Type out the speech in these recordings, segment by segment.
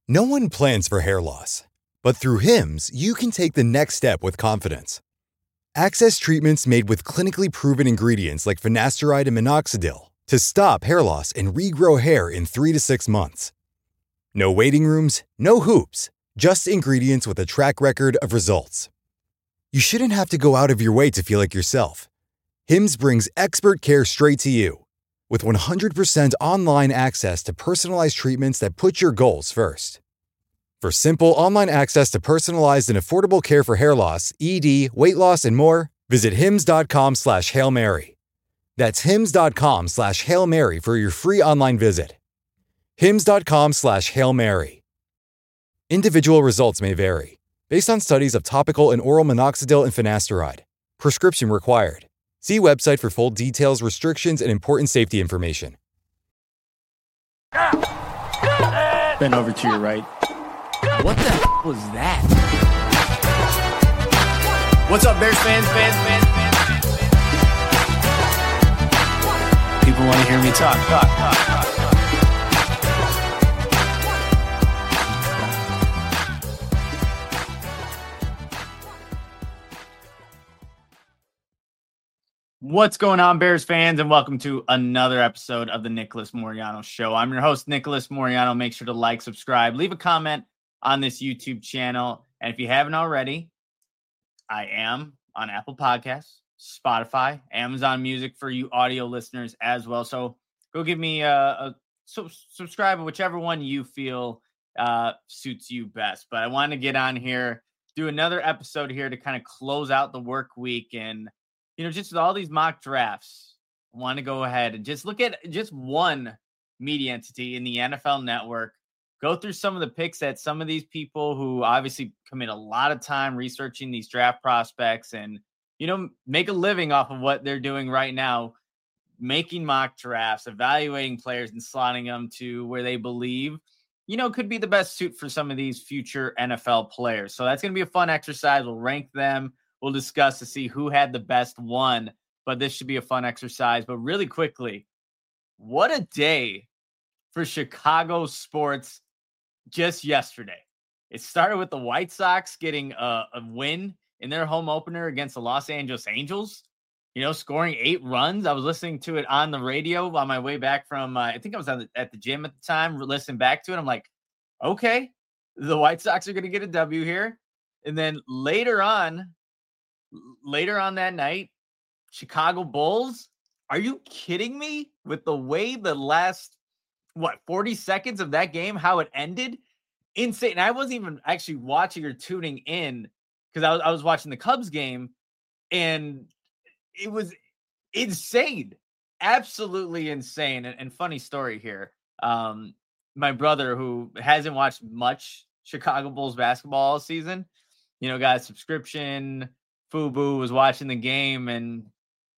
No one plans for hair loss, but through Hims, you can take the next step with confidence. Access treatments made with clinically proven ingredients like finasteride and minoxidil to stop hair loss and regrow hair in 3 to 6 months. No waiting rooms, no hoops, just ingredients with a track record of results. You shouldn't have to go out of your way to feel like yourself. Hims brings expert care straight to you. With 100% online access to personalized treatments that put your goals first. For simple online access to personalized and affordable care for hair loss, ED, weight loss, and more, visit hims.com/Hail Mary. That's hims.com/Hail Mary for your free online visit. hims.com/Hail Mary. Individual results may vary, based on studies of topical and oral minoxidil and finasteride. Prescription required. See website for full details, restrictions, and important safety information. Bend over to your right. What the was that? What's up, Bears fans? People want to hear me talk. What's going on, Bears fans, and welcome to another episode of the Nicholas Moreano Show. I'm your host, Nicholas Moreano. Make sure to like, subscribe, leave a comment on this YouTube channel. And if you haven't already, I am on Apple Podcasts, Spotify, Amazon Music for you audio listeners as well. So go give me subscribe, whichever one you feel suits you best. But I want to get on here, do another episode here to kind of close out the work week. And just with all these mock drafts, I want to go ahead and just look at just one media entity in the NFL Network, go through some of the picks that some of these people who obviously commit a lot of time researching these draft prospects and, make a living off of what they're doing right now, making mock drafts, evaluating players and slotting them to where they believe, could be the best suit for some of these future NFL players. So that's going to be a fun exercise. We'll rank them. We'll discuss to see who had the best one, but this should be a fun exercise. But really quickly, what a day for Chicago sports just yesterday. It started with the White Sox getting a win in their home opener against the Los Angeles Angels, scoring 8 runs. I was listening to it on the radio on my way back from, I think I was at the gym at the time, listening back to it. I'm like, okay, the White Sox are going to get a W here. And then later on that night, Chicago Bulls, are you kidding me with the way the last, 40 seconds of that game, how it ended? Insane. And I wasn't even actually watching or tuning in because I was watching the Cubs game, and it was insane. Absolutely insane. And funny story here. My brother, who hasn't watched much Chicago Bulls basketball all season, got a subscription. Fubu was watching the game, and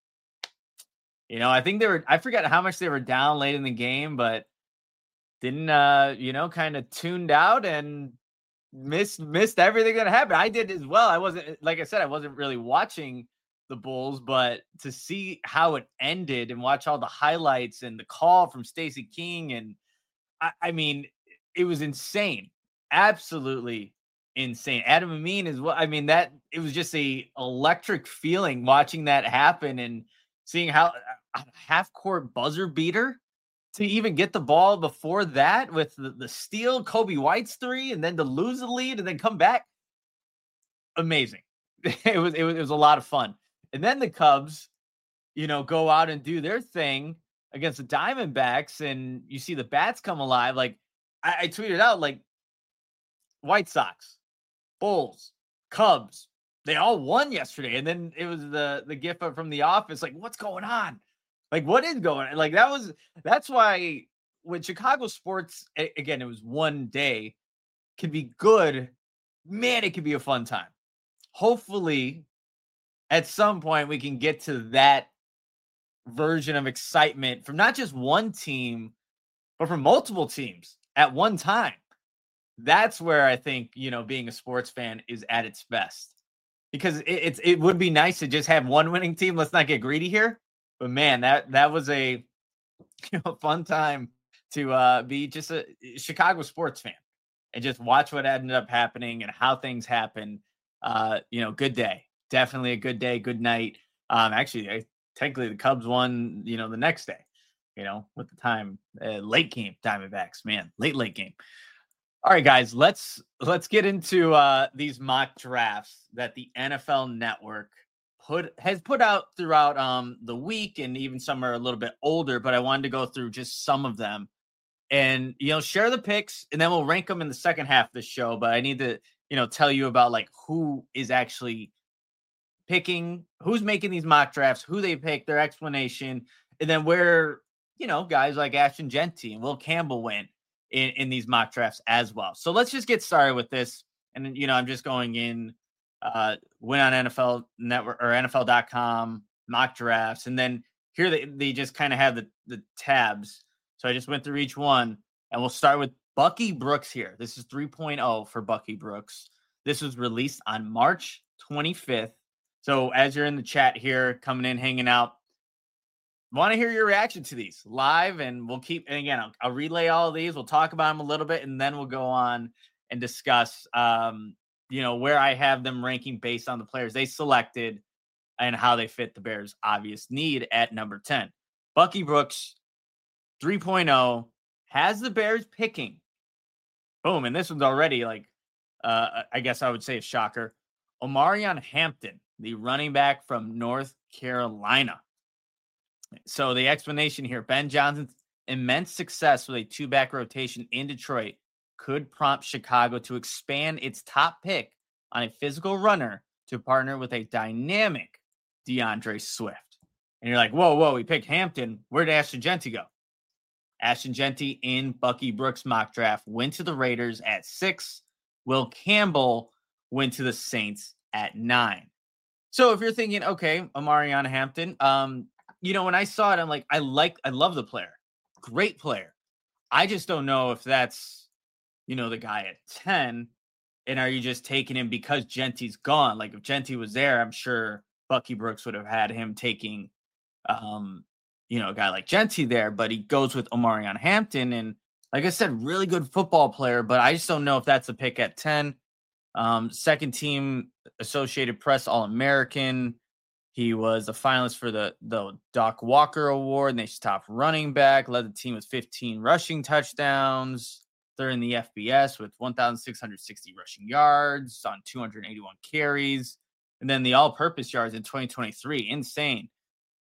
I think I forgot how much they were down late in the game, but didn't kind of tuned out and missed everything that happened. I did as well. I wasn't, like I said, I wasn't really watching the Bulls, but to see how it ended and watch all the highlights and the call from Stacey King, and I mean, it was insane. Absolutely insane. Adam Amin is what, that it was just a electric feeling watching that happen and seeing how a half court buzzer beater to even get the ball before that with the steal, Kobe White's 3, and then to lose the lead and then come back. Amazing. It was a lot of fun. And then the Cubs, go out and do their thing against the Diamondbacks, and you see the bats come alive. Like I tweeted out, like, White Sox, Bulls, Cubs, they all won yesterday. And then it was the gif from The Office, like, what's going on? Like, what is going on? Like, that's why when Chicago sports, again, it was one day, can be good. Man, it could be a fun time. Hopefully, at some point, we can get to that version of excitement from not just one team, but from multiple teams at one time. That's where I think, being a sports fan is at its best. Because it would be nice to just have one winning team. Let's not get greedy here. But man, that was a fun time to be just a Chicago sports fan. and just watch what ended up happening and how things happened. Good day. Definitely a good day, good night. Actually, technically the Cubs won, the next day, with the time, late game Diamondbacks, man, late game. All right, guys, let's get into these mock drafts that the NFL Network has put out throughout the week, and even some are a little bit older, but I wanted to go through just some of them and share the picks, and then we'll rank them in the second half of the show. But I need to tell you about like who is actually picking, who's making these mock drafts, who they pick, their explanation, and then where guys like Ashton Jeanty and Will Campbell went in these mock drafts as well. So let's just get started with this. And I'm just going in win on NFL Network or NFL.com mock drafts, and then here they just kind of have the tabs. So I just went through each one, and we'll start with Bucky Brooks here. This is 3.0 for Bucky Brooks. This was released on March 25th. So as you're in the chat here, coming in, hanging out, want to hear your reaction to these live, and we'll keep, and again, I'll relay all of these. We'll talk about them a little bit, and then we'll go on and discuss, where I have them ranking based on the players they selected and how they fit the Bears' obvious need at number 10. Bucky Brooks, 3.0, has the Bears picking. Boom. And this one's already like, I guess I would say a shocker. Omarion Hampton, the running back from North Carolina. So the explanation here, Ben Johnson's immense success with a two-back rotation in Detroit could prompt Chicago to expand its top pick on a physical runner to partner with a dynamic DeAndre Swift. And you're like, whoa, we picked Hampton. Where did Ashton Jeanty go? Ashton Jeanty in Bucky Brooks mock draft went to the Raiders at 6. Will Campbell went to the Saints at 9. So if you're thinking, okay, Omarion Hampton, when I saw it, I'm like, I love the player. Great player. I just don't know if that's, the guy at 10. And are you just taking him because Jeanty's gone? Like if Jeanty was there, I'm sure Bucky Brooks would have had him taking, a guy like Jeanty there, but he goes with Omarion Hampton. And like I said, really good football player, but I just don't know if that's a pick at 10. Second team Associated Press All-American. He was a finalist for the Doc Walker Award, and they top running back, led the team with 15 rushing touchdowns. They're in the FBS with 1,660 rushing yards on 281 carries. And then the all-purpose yards in 2023, insane.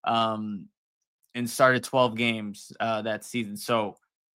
And started 12 games that season. So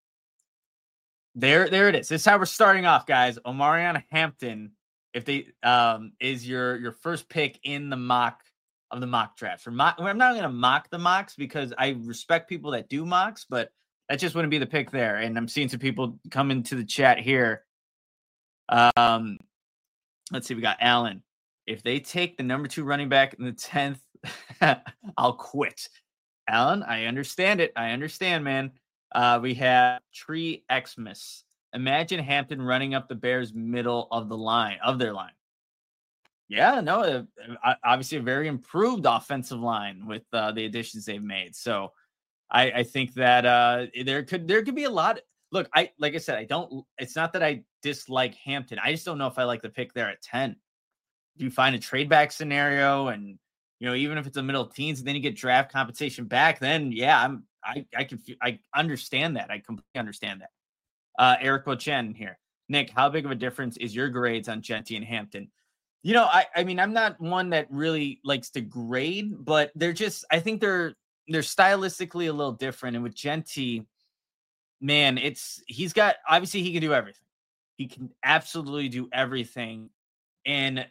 there it is. This is how we're starting off, guys. Omarion Hampton, if they is your first pick in the mock draft. I'm not going to mock the mocks because I respect people that do mocks, but that just wouldn't be the pick there. And I'm seeing some people come into the chat here. Let's see. We got Allen. If they take the number 2 running back in the 10th, I'll quit. Allen, I understand it. I understand, man. We have Tree Xmas. Imagine Hampton running up the Bears' middle of their line. Yeah, no, obviously a very improved offensive line with the additions they've made. So I think that there could be a lot. Look, like I said, it's not that I dislike Hampton. I just don't know if I like the pick there at 10. If you find a trade back scenario and, even if it's the middle teens and then you get draft compensation back, then yeah, I understand that. I completely understand that. Eric Bochen here. Nick, how big of a difference is your grades on Jeanty and Hampton? I mean, I'm not one that really likes to grade, but I think they're stylistically a little different. And with Jeanty, man, obviously he can do everything. He can absolutely do everything. And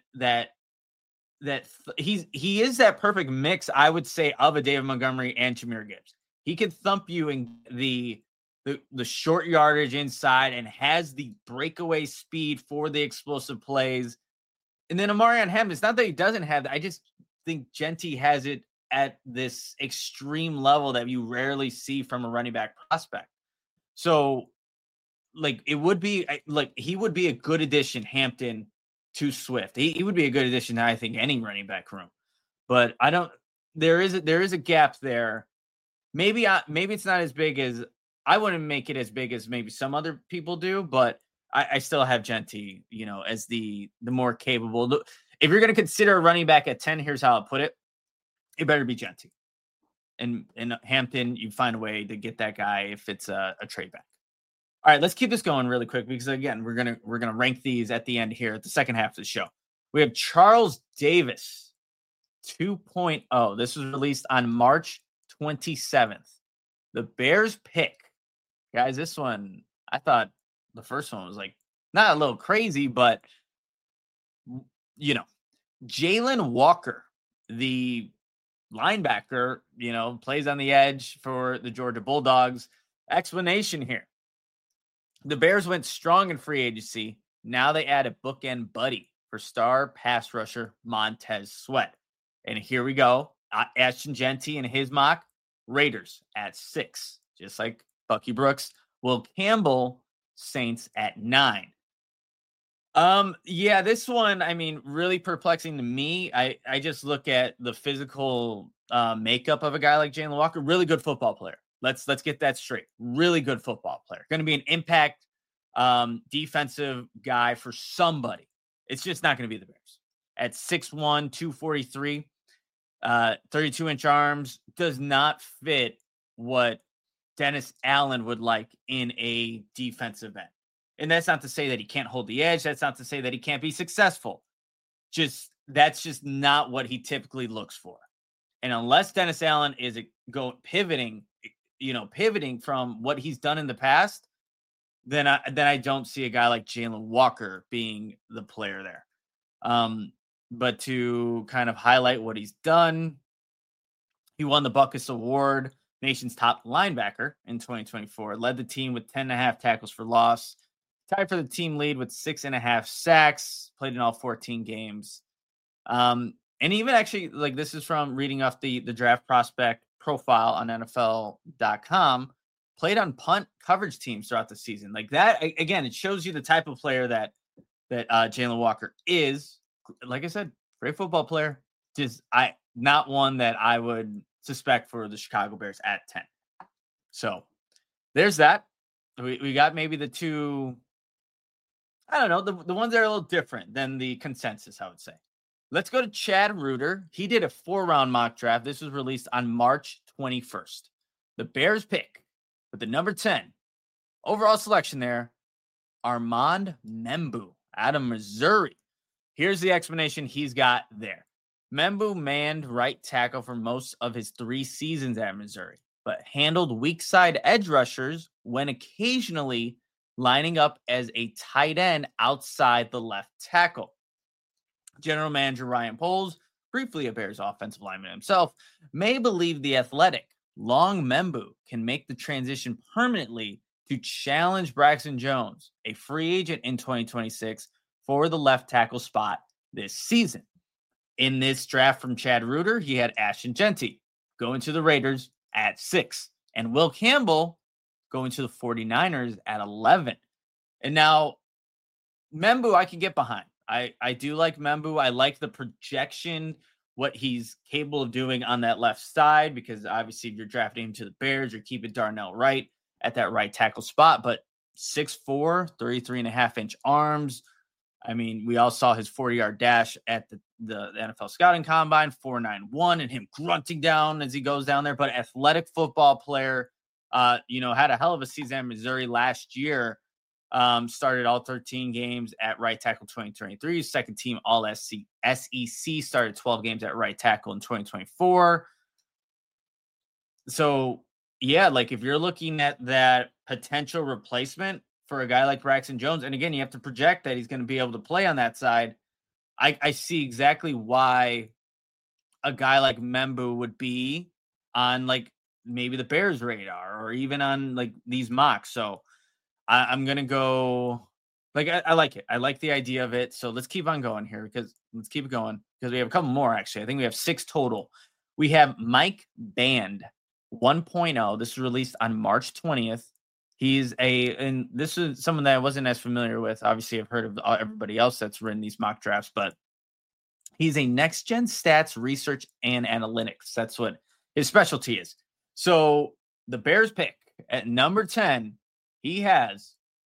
he is that perfect mix, I would say, of a David Montgomery and Jahmyr Gibbs. He can thump you in the short yardage inside and has the breakaway speed for the explosive plays. And then Omarion Hampton, it's not that he doesn't have that. I just think Jeanty has it at this extreme level that you rarely see from a running back prospect. So, he would be a good addition, Hampton, to Swift. He would be a good addition to, I think, any running back room. But there is a gap there. Maybe it's not as big as, I wouldn't make it as big as maybe some other people do, but I still have Genty, as the more capable. If you're going to consider a running back at 10, here's how I'll put it. It better be Genty. And in Hampton, you find a way to get that guy if it's a trade back. All right, let's keep this going really quick because again, we're gonna rank these at the end here at the second half of the show. We have Charles Davis 2.0. This was released on March 27th. The Bears pick. Guys, this one, I thought the first one was like not a little crazy, but Jalen Walker, the linebacker, plays on the edge for the Georgia Bulldogs. Explanation here. The Bears went strong in free agency. Now they add a bookend buddy for star pass rusher Montez Sweat. And here we go. Ashton Genty and his mock. Raiders at 6, just like Bucky Brooks. Will Campbell, Saints at 9. Yeah, this one, really perplexing to me. I just look at the physical makeup of a guy like Jalen Walker. Really good football player. Let's get that straight. Really good football player. Going to be an impact defensive guy for somebody. It's just not going to be the Bears. At 6'1", 243, 32-inch arms, does not fit what Dennis Allen would like in a defensive end. And that's not to say that he can't hold the edge. That's not to say that he can't be successful. That's just not what he typically looks for. And unless Dennis Allen is pivoting from what he's done in the past, then I don't see a guy like Jalen Walker being the player there. But to kind of highlight what he's done, he won the Butkus Award, nation's top linebacker in 2024, led the team with 10.5 tackles for loss, tied for the team lead with 6.5 sacks, played in all 14 games. And even actually, like, this is from reading off the draft prospect profile on NFL.com, played on punt coverage teams throughout the season. Like that, again, it shows you the type of player that Jalen Walker is. Like I said, great football player. Not one that I would suspect for the Chicago Bears at 10. So there's that. We got maybe the two, I don't know, the ones that are a little different than the consensus, I would say. Let's go to Chad Reuter. He did a 4-round mock draft. This was released on March 21st. The Bears pick with the number 10 overall selection there, Armand Membou out of Missouri. Here's the explanation he's got there. Membou manned right tackle for most of his 3 seasons at Missouri, but handled weak side edge rushers when occasionally lining up as a tight end outside the left tackle. General manager Ryan Poles, briefly a Bears offensive lineman himself, may believe the athletic long Membou can make the transition permanently to challenge Braxton Jones, a free agent in 2026, for the left tackle spot this season. In this draft from Chad Reuter, he had Ashton Genty going to the Raiders at 6 and Will Campbell going to the 49ers at 11. And now Membou I can get behind. I do like Membou. I like the projection, what he's capable of doing on that left side, because obviously if you're drafting him to the Bears, you're keeping Darnell Wright at that right tackle spot. But 6'4", 33.5-inch arms. I mean, we all saw his 40-yard dash at the NFL scouting combine, 4.91, and him grunting down as he goes down there. But athletic football player, had a hell of a season at Missouri last year. Started all 13 games at right tackle 2023. Second team all SEC, started 12 games at right tackle in 2024. So, yeah, like if you're looking at that potential replacement for a guy like Braxton Jones, and again, you have to project that he's going to be able to play on that side. I see exactly why a guy like Membou would be on like maybe the Bears radar or even on like these mocks. So I'm going to go like, I like it. I like the idea of it. So let's keep on going here because we have a couple more. Actually, I think we have 6 total. We have Mike Band 1.0. This was released on March 20th. And this is someone that I wasn't as familiar with. Obviously, I've heard of everybody else that's written these mock drafts, but he's a next-gen stats research and analytics. That's what his specialty is. So the Bears pick at number 10, he has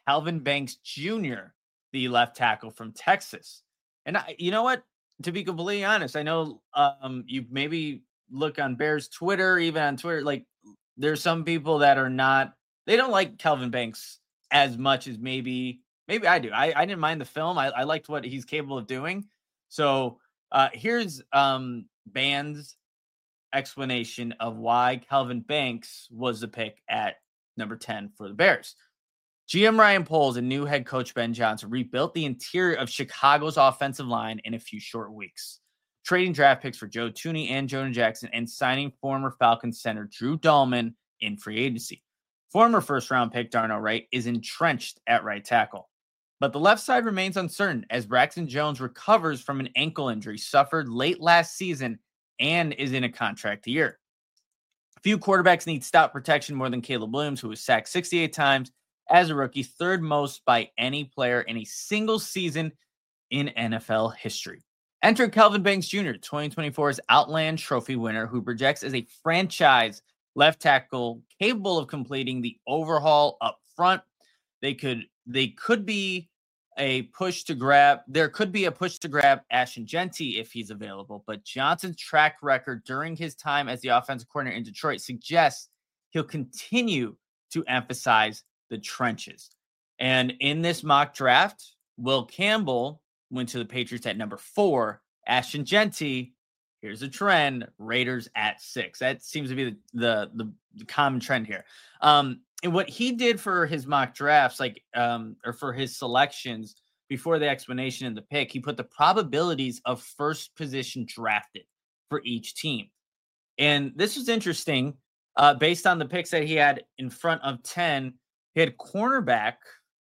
Calvin Banks Jr., the left tackle from Texas. And you know what? To be completely honest, I know you maybe look on Bears Twitter, even on Twitter, like there's some people that are not, they don't like Calvin Banks as much as maybe I do. I didn't mind the film. I liked what he's capable of doing. So here's Band's explanation of why Calvin Banks was the pick at number 10 for the Bears. GM Ryan Poles and new head coach Ben Johnson rebuilt the interior of Chicago's offensive line in a few short weeks, trading draft picks for Joe Thuney and Jonah Jackson and signing former Falcons center Drew Dahlman in free agency. Former first-round pick Darnell Wright is entrenched at right tackle. But the left side remains uncertain as Braxton Jones recovers from an ankle injury suffered late last season and is in a contract year. Few quarterbacks need stop protection more than Caleb Williams, who was sacked 68 times as a rookie, third most by any player in a single season in NFL history. Enter Calvin Banks Jr., 2024's Outland Trophy winner, who projects as a franchise left tackle capable of completing the overhaul up front. They could be a push to grab. There could be a push to grab Ashton Jeanty if he's available, but Johnson's track record during his time as the offensive coordinator in Detroit suggests he'll continue to emphasize the trenches. And in this mock draft, Will Campbell went to the Patriots at number 4. Ashton Jeanty, here's a trend, Raiders at 6. That seems to be the common trend here. And what he did for his mock drafts, or for his selections before the explanation and the pick, he put the probabilities of first position drafted for each team. And this was interesting based on the picks that he had in front of 10. He had cornerback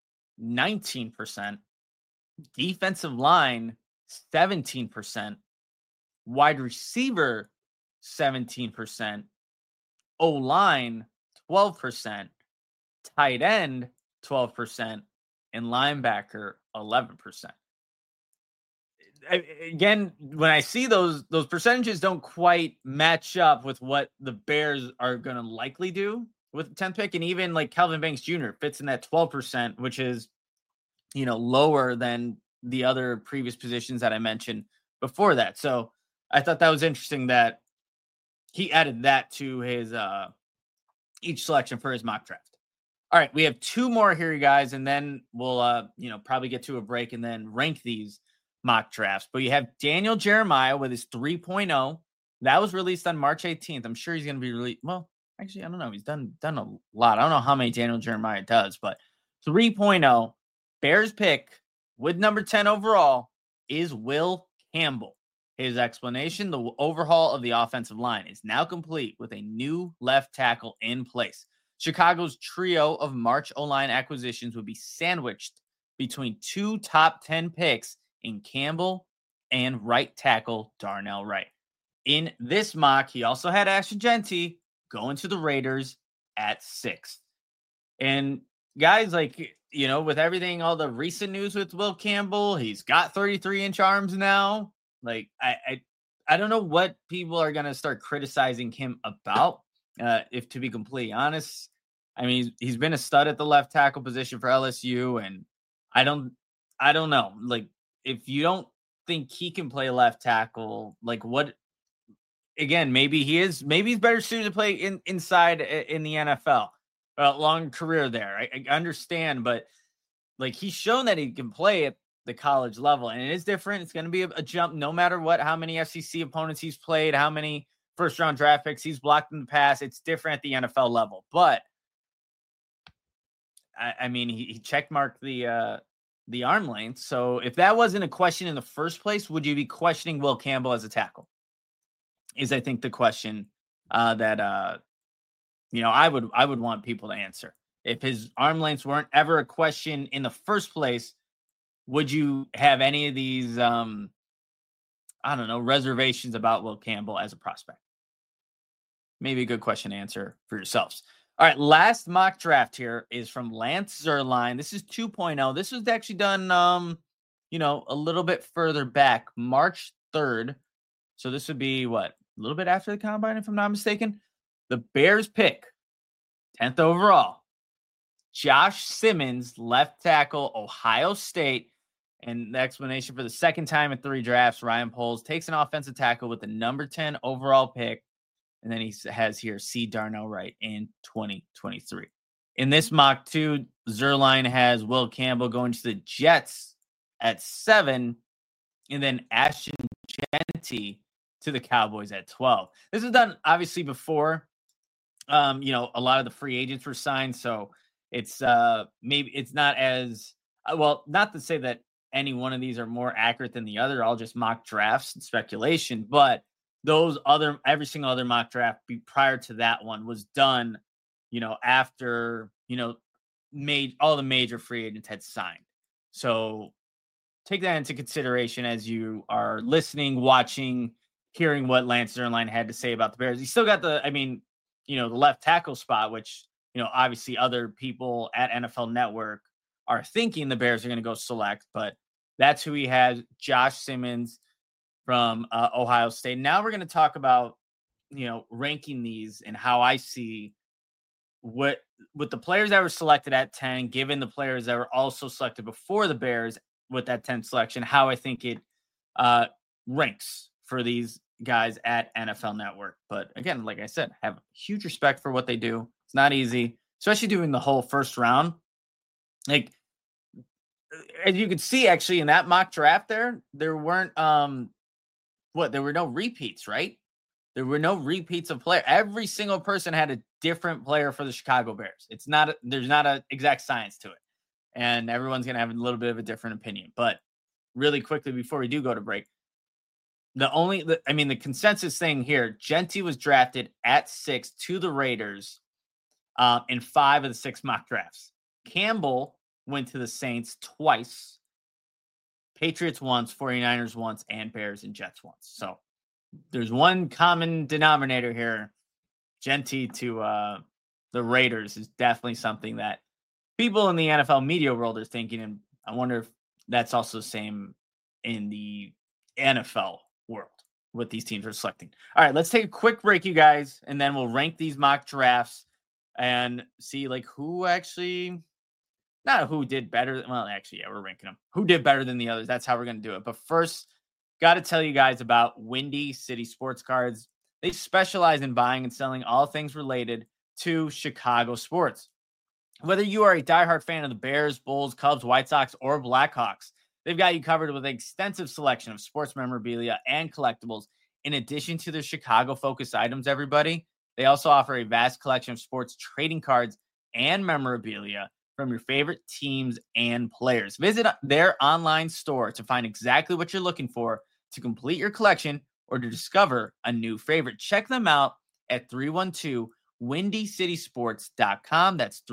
19%, defensive line 17%, wide receiver 17%, O-line 12%, tight end 12%, and linebacker 11%. Again, when I see those percentages don't quite match up with what the Bears are going to likely do with the 10th pick, and even like Calvin Banks Jr. fits in that 12%, which is, lower than the other previous positions that I mentioned before that. So I thought that was interesting that he added that to his each selection for his mock draft. All right, we have 2 more here, you guys, and then we'll probably get to a break and then rank these mock drafts. But you have Daniel Jeremiah with his 3.0. That was released on March 18th. I'm sure he's going to be released. Well, actually, I don't know. He's done a lot. I don't know how many Daniel Jeremiah does, but 3.0, Bears pick with number 10 overall is Will Campbell. His explanation, the overhaul of the offensive line is now complete with a new left tackle in place. Chicago's trio of March O-line acquisitions would be sandwiched between 2 top 10 picks in Campbell and right tackle Darnell Wright. In this mock, he also had Ashton Jeanty going to the Raiders at 6. And guys, with everything, all the recent news with Will Campbell, he's got 33-inch arms now. I don't know what people are going to start criticizing him about, if to be completely honest. I mean, he's been a stud at the left tackle position for LSU, and I don't know. If you don't think he can play left tackle, what? Again, maybe he's better suited to play inside in the NFL. Long career there, I understand, but he's shown that he can play at the college level, and it is different. It's going to be a jump, no matter how many FCC opponents he's played, how many first-round draft picks he's blocked in the past. It's different at the NFL level, but I mean, he checkmarked the arm length. So if that wasn't a question in the first place, would you be questioning Will Campbell as a tackle? Is I think the question that I would want people to answer. If his arm lengths weren't ever a question in the first place, would you have any of these reservations about Will Campbell as a prospect? Maybe a good question to answer for yourselves. All right, last mock draft here is from Lance Zierlein. This is 2.0. This was actually done a little bit further back, March 3rd. So this would be a little bit after the combine, if I'm not mistaken. The Bears pick, 10th overall, Josh Simmons, left tackle, Ohio State. And the explanation for the second time in 3 drafts, Ryan Poles takes an offensive tackle with the number 10 overall pick. And then he has here C. Darnell Wright in 2023. In this mock too, Zerline has Will Campbell going to the Jets at 7. And then Ashton Jeanty to the Cowboys at 12. This is done obviously before, a lot of the free agents were signed. So it's maybe it's not as well, not to say that any one of these are more accurate than the other, all just mock drafts and speculation, but every single other mock draft prior to that one was done, after, all the major free agents had signed. So take that into consideration as you are listening, watching, hearing what Lance Zierlein had to say about the Bears. He still got the left tackle spot, which, obviously other people at NFL Network are thinking the Bears are going to go select, but that's who he has, Josh Simmons from Ohio State. Now we're going to talk about, ranking these and how I see with the players that were selected at 10, given the players that were also selected before the Bears with that 10 selection, how I think it ranks for these guys at NFL Network. But again, like I said, have huge respect for what they do. It's not easy, especially doing the whole first round. Like, as you can see, actually, in that mock draft there weren't there were no repeats, right? There were no repeats of player. Every single person had a different player for the Chicago Bears. There's not an exact science to it. And everyone's going to have a little bit of a different opinion. But really quickly, before we do go to break, the consensus thing here, Jeanty was drafted at 6 to the Raiders in 5 of the 6 mock drafts. Campbell went to the Saints twice, Patriots once, 49ers once, and Bears and Jets once. So there's one common denominator here. Jeanty to the Raiders is definitely something that people in the NFL media world are thinking, and I wonder if that's also the same in the NFL world, what these teams are selecting. All right, let's take a quick break, you guys, and then we'll rank these mock drafts and see who actually... Not who did better. Well, actually, yeah, we're ranking them. Who did better than the others? That's how we're going to do it. But first, got to tell you guys about Windy City Sports Cards. They specialize in buying and selling all things related to Chicago sports. Whether you are a diehard fan of the Bears, Bulls, Cubs, White Sox, or Blackhawks, they've got you covered with an extensive selection of sports memorabilia and collectibles. In addition to their Chicago-focused items, everybody, they also offer a vast collection of sports trading cards and memorabilia from your favorite teams and players. Visit their online store to find exactly what you're looking for to complete your collection or to discover a new favorite. Check them out at 312-WindyCitySports.com. That's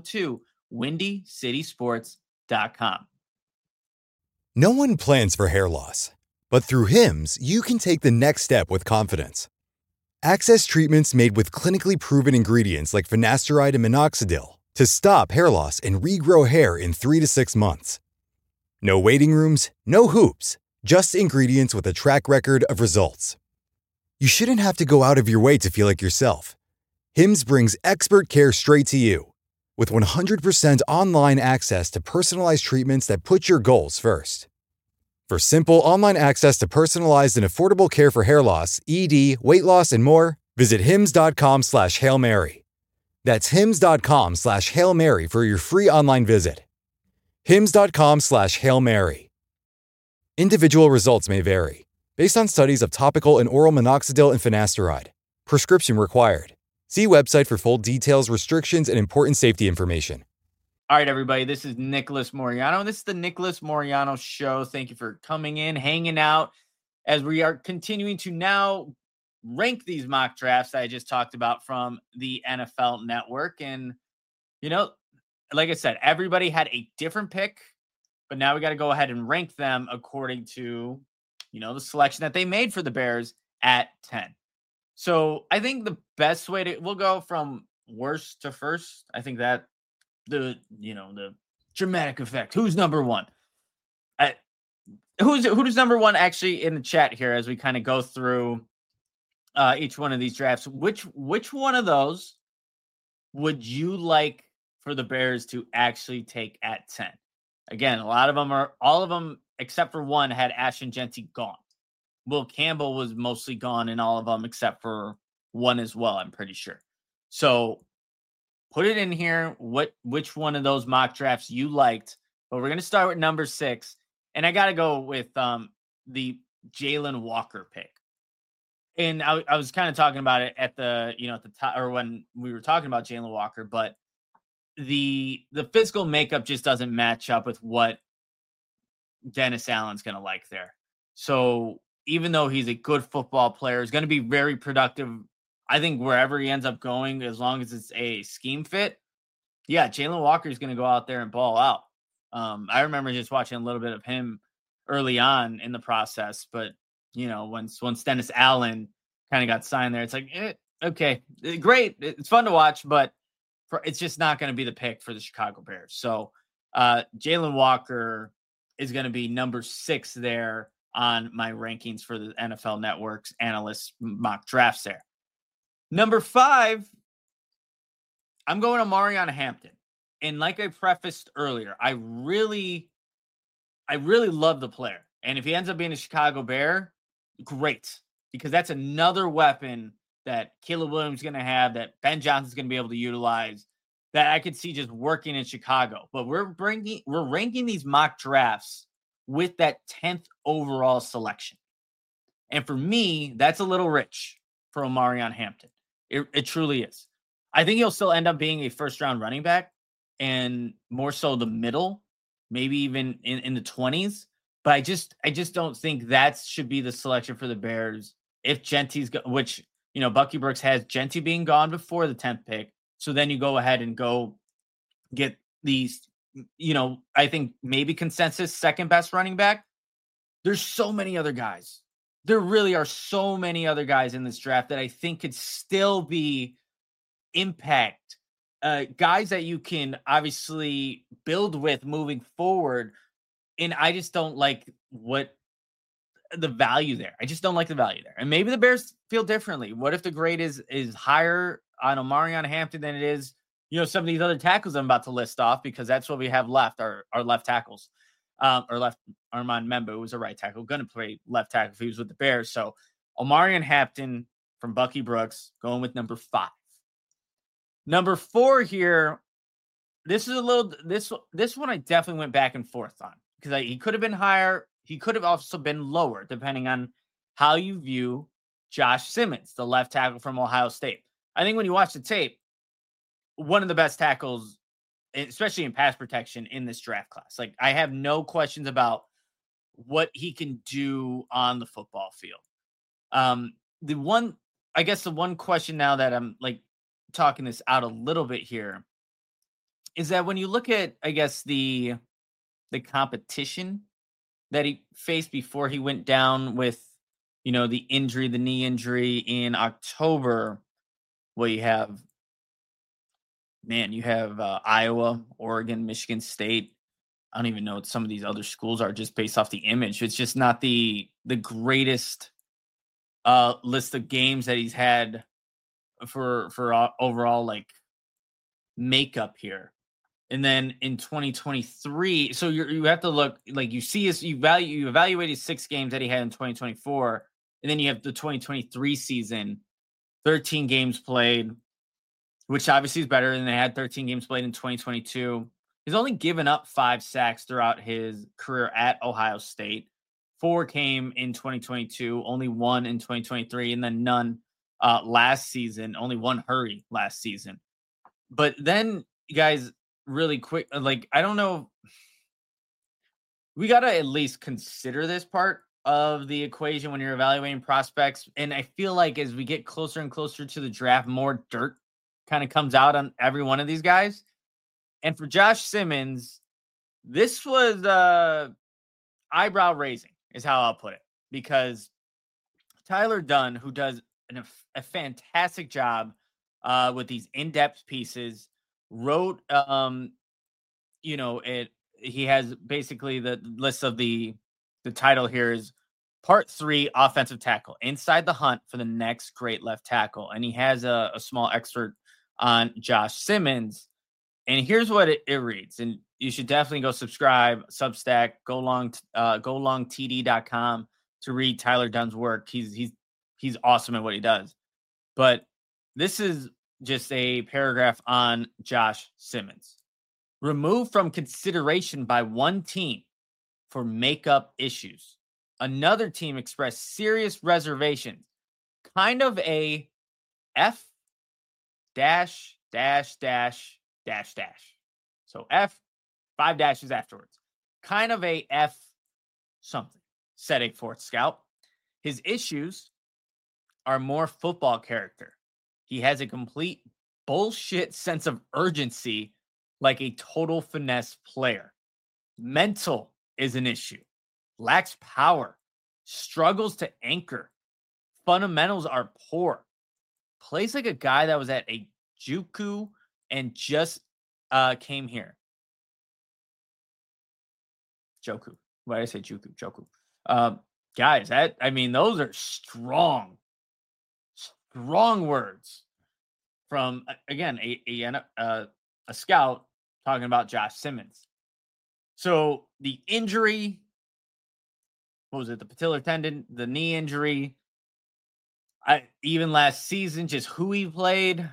312-WindyCitySports.com. No one plans for hair loss, but through Hims, you can take the next step with confidence. Access treatments made with clinically proven ingredients like finasteride and minoxidil to stop hair loss and regrow hair in 3 to 6 months. No waiting rooms, no hoops, just ingredients with a track record of results. You shouldn't have to go out of your way to feel like yourself. Hims brings expert care straight to you. With 100% online access to personalized treatments that put your goals first. For simple online access to personalized and affordable care for hair loss, ED, weight loss, and more, visit hims.com/Hail Mary. That's hims.com/Hail Mary for your free online visit. hims.com/Hail Mary. Individual results may vary, based on studies of topical and oral minoxidil and finasteride. Prescription required. See website for full details, restrictions, and important safety information. All right, everybody, this is Nicholas Moreano. This is the Nicholas Moreano Show. Thank you for coming in, hanging out, as we are continuing to now rank these mock drafts that I just talked about from the NFL Network. And, like I said, everybody had a different pick, but now we got to go ahead and rank them according to, the selection that they made for the Bears at 10. So I think the best way we'll go from worst to first. I think that the dramatic effect. Who's number one? Who's number one actually in the chat here as we kind of go through each one of these drafts? Which one of those would you like for the Bears to actually take at 10. Again, all of them except for one had Ashton Jeanty gone. Will Campbell was mostly gone in all of them except for one as well, I'm pretty sure. So put it in here which one of those mock drafts you liked. But we're going to start with number 6. And I got to go with the Jalen Walker pick. And I was kind of talking about it at the top, or when we were talking about Jalen Walker, but the physical makeup just doesn't match up with what Dennis Allen's going to like there. So even though he's a good football player, he's going to be very productive, I think, wherever he ends up going, as long as it's a scheme fit. Yeah, Jalen Walker is going to go out there and ball out. I remember just watching a little bit of him early on in the process, but once Dennis Allen kind of got signed there, it's like, okay, great, it's fun to watch, but it's just not going to be the pick for the Chicago Bears. So Jalen Walker is going to be number 6 there on my rankings for the NFL Network's analysts mock drafts there. Number 5, I'm going to Marion Hampton. And like I prefaced earlier, I really love the player. And if he ends up being a Chicago Bear, great. Because that's another weapon that Caleb Williams is going to have, that Ben Johnson's going to be able to utilize, that I could see just working in Chicago. But we're ranking these mock drafts with that 10th overall selection. And for me, that's a little rich for Omarion Hampton. It truly is. I think he'll still end up being a first-round running back, and more so the middle, maybe even in the 20s. But I just don't think that should be the selection for the Bears if Jeanty's which, Bucky Brooks has Jeanty being gone before the 10th pick. So then you go ahead and go get these, I think maybe consensus second best running back. There's so many other guys. There really are so many other guys in this draft that I think could still be impact guys that you can obviously build with moving forward. And I just don't like the value there. I just don't like the value there. And maybe the Bears feel differently. What if the grade is higher on Omarion Hampton than it is, some of these other tackles I'm about to list off, because that's what we have left, our left tackles. Or left Armand Membo, who was a right tackle, going to play left tackle if he was with the Bears. So Omarion Hampton from Bucky Brooks going with number 5. Number 4 here. This is this one I definitely went back and forth on, because he could have been higher. He could have also been lower, depending on how you view Josh Simmons, the left tackle from Ohio State. I think when you watch the tape, one of the best tackles, especially in pass protection, in this draft class. Like, I have no questions about what he can do on the football field. The one question now that I'm like talking this out a little bit here is that when you look at, I guess, the competition that he faced before he went down with, the knee injury in October, well, you have Iowa, Oregon, Michigan State. I don't even know what some of these other schools are, just based off the image. It's just not the greatest list of games that he's had for overall like makeup here. And then in 2023, so you have to look, like, you see you evaluate his 6 games that he had in 2024, and then you have the 2023 season, 13 games played, which obviously is better than they had 13 games played in 2022. He's only given up 5 sacks throughout his career at Ohio State. 4 came in 2022, only 1 in 2023, and then none last season, only 1 hurry last season. But then, you guys, really quick, like, I don't know. We got to at least consider this part of the equation when you're evaluating prospects. And I feel like as we get closer and closer to the draft, more dirt kind of comes out on every one of these guys. And for Josh Simmons, this was eyebrow raising is how I'll put it, because Tyler Dunn, who does a fantastic job with these in-depth pieces, wrote, he has basically the list of the title here is Part 3, Offensive Tackle, Inside the Hunt for the Next Great Left Tackle. And he has a small excerpt on Josh Simmons. And here's what it reads. And you should definitely go subscribe, Substack, golongtd.com to read Tyler Dunn's work. He's awesome at what he does. But this is just a paragraph on Josh Simmons. Removed from consideration by one team for makeup issues. Another team expressed serious reservations. Kind of a F dash dash dash dash dash. So F, 5 dashes afterwards. Kind of a F something, said a fourth scout. His issues are more football character. He has a complete bullshit sense of urgency, like a total finesse player. Mental is an issue. Lacks power. Struggles to anchor. Fundamentals are poor. Plays like a guy that was at a JUCO and just came here. Joku. Why did I say JUCO? Joku. Guys, those are strong words from, again, a scout talking about Josh Simmons. So the injury, what was it? The patellar tendon, the knee injury. Even last season, just who he played.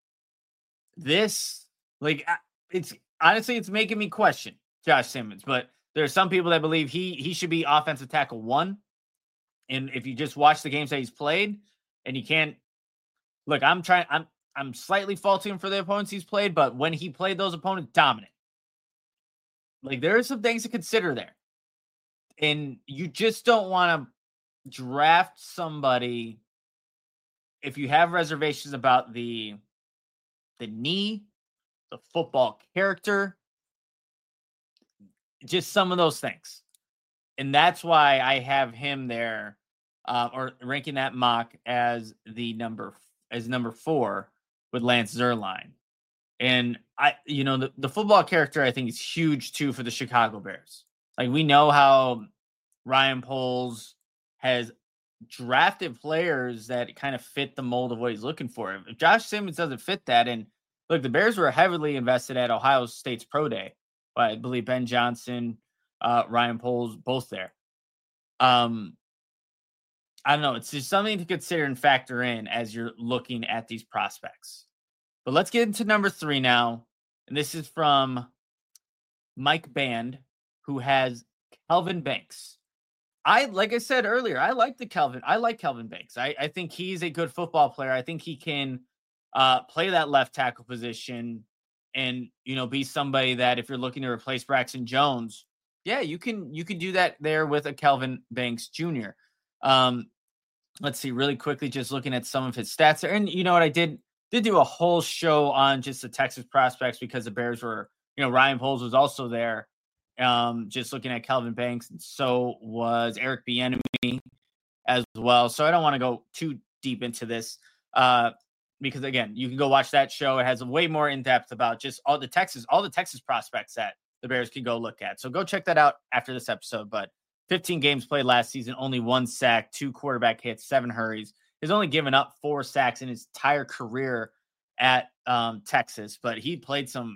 It's honestly, it's making me question Josh Simmons. But there are some people that believe he should be offensive tackle 1. And if you just watch the games that he's played, and you can't look, I'm slightly faulting him for the opponents he's played, but when he played those opponents, dominant. Like, there are some things to consider there. And you just don't want to draft somebody if you have reservations about the knee, the football character, just some of those things. And that's why I have him there, or ranking that mock as number 4 with Lance Zierlein. And the football character, I think, is huge too for the Chicago Bears. Like, we know how Ryan Poles has drafted players that kind of fit the mold of what he's looking for. If Josh Simmons doesn't fit that, and look, the Bears were heavily invested at Ohio State's pro day. I believe Ben Johnson, Ryan Poles, both there. I don't know. It's just something to consider and factor in as you're looking at these prospects. But let's get into number 3 now. And this is from Mike Band, who has Kelvin Banks. Like I said earlier, I like Kelvin Banks. I think he's a good football player. I think he can play that left tackle position and, be somebody that if you're looking to replace Braxton Jones, yeah, you can do that there with a Kelvin Banks Jr. Let's see really quickly, just looking at some of his stats there. And you know what, I did do a whole show on just the Texas prospects because the Bears were, Ryan Poles was also there. Just looking at Kelvin Banks, and so was Eric Bieniemy as well. So I don't want to go too deep into this because, again, you can go watch that show. It has way more in depth about just all the Texas prospects that the Bears can go look at. So go check that out after this episode. But 15 games played last season, only 1 sack, 2 quarterback hits, 7 hurries. He's only given up 4 sacks in his entire career at Texas, but he played some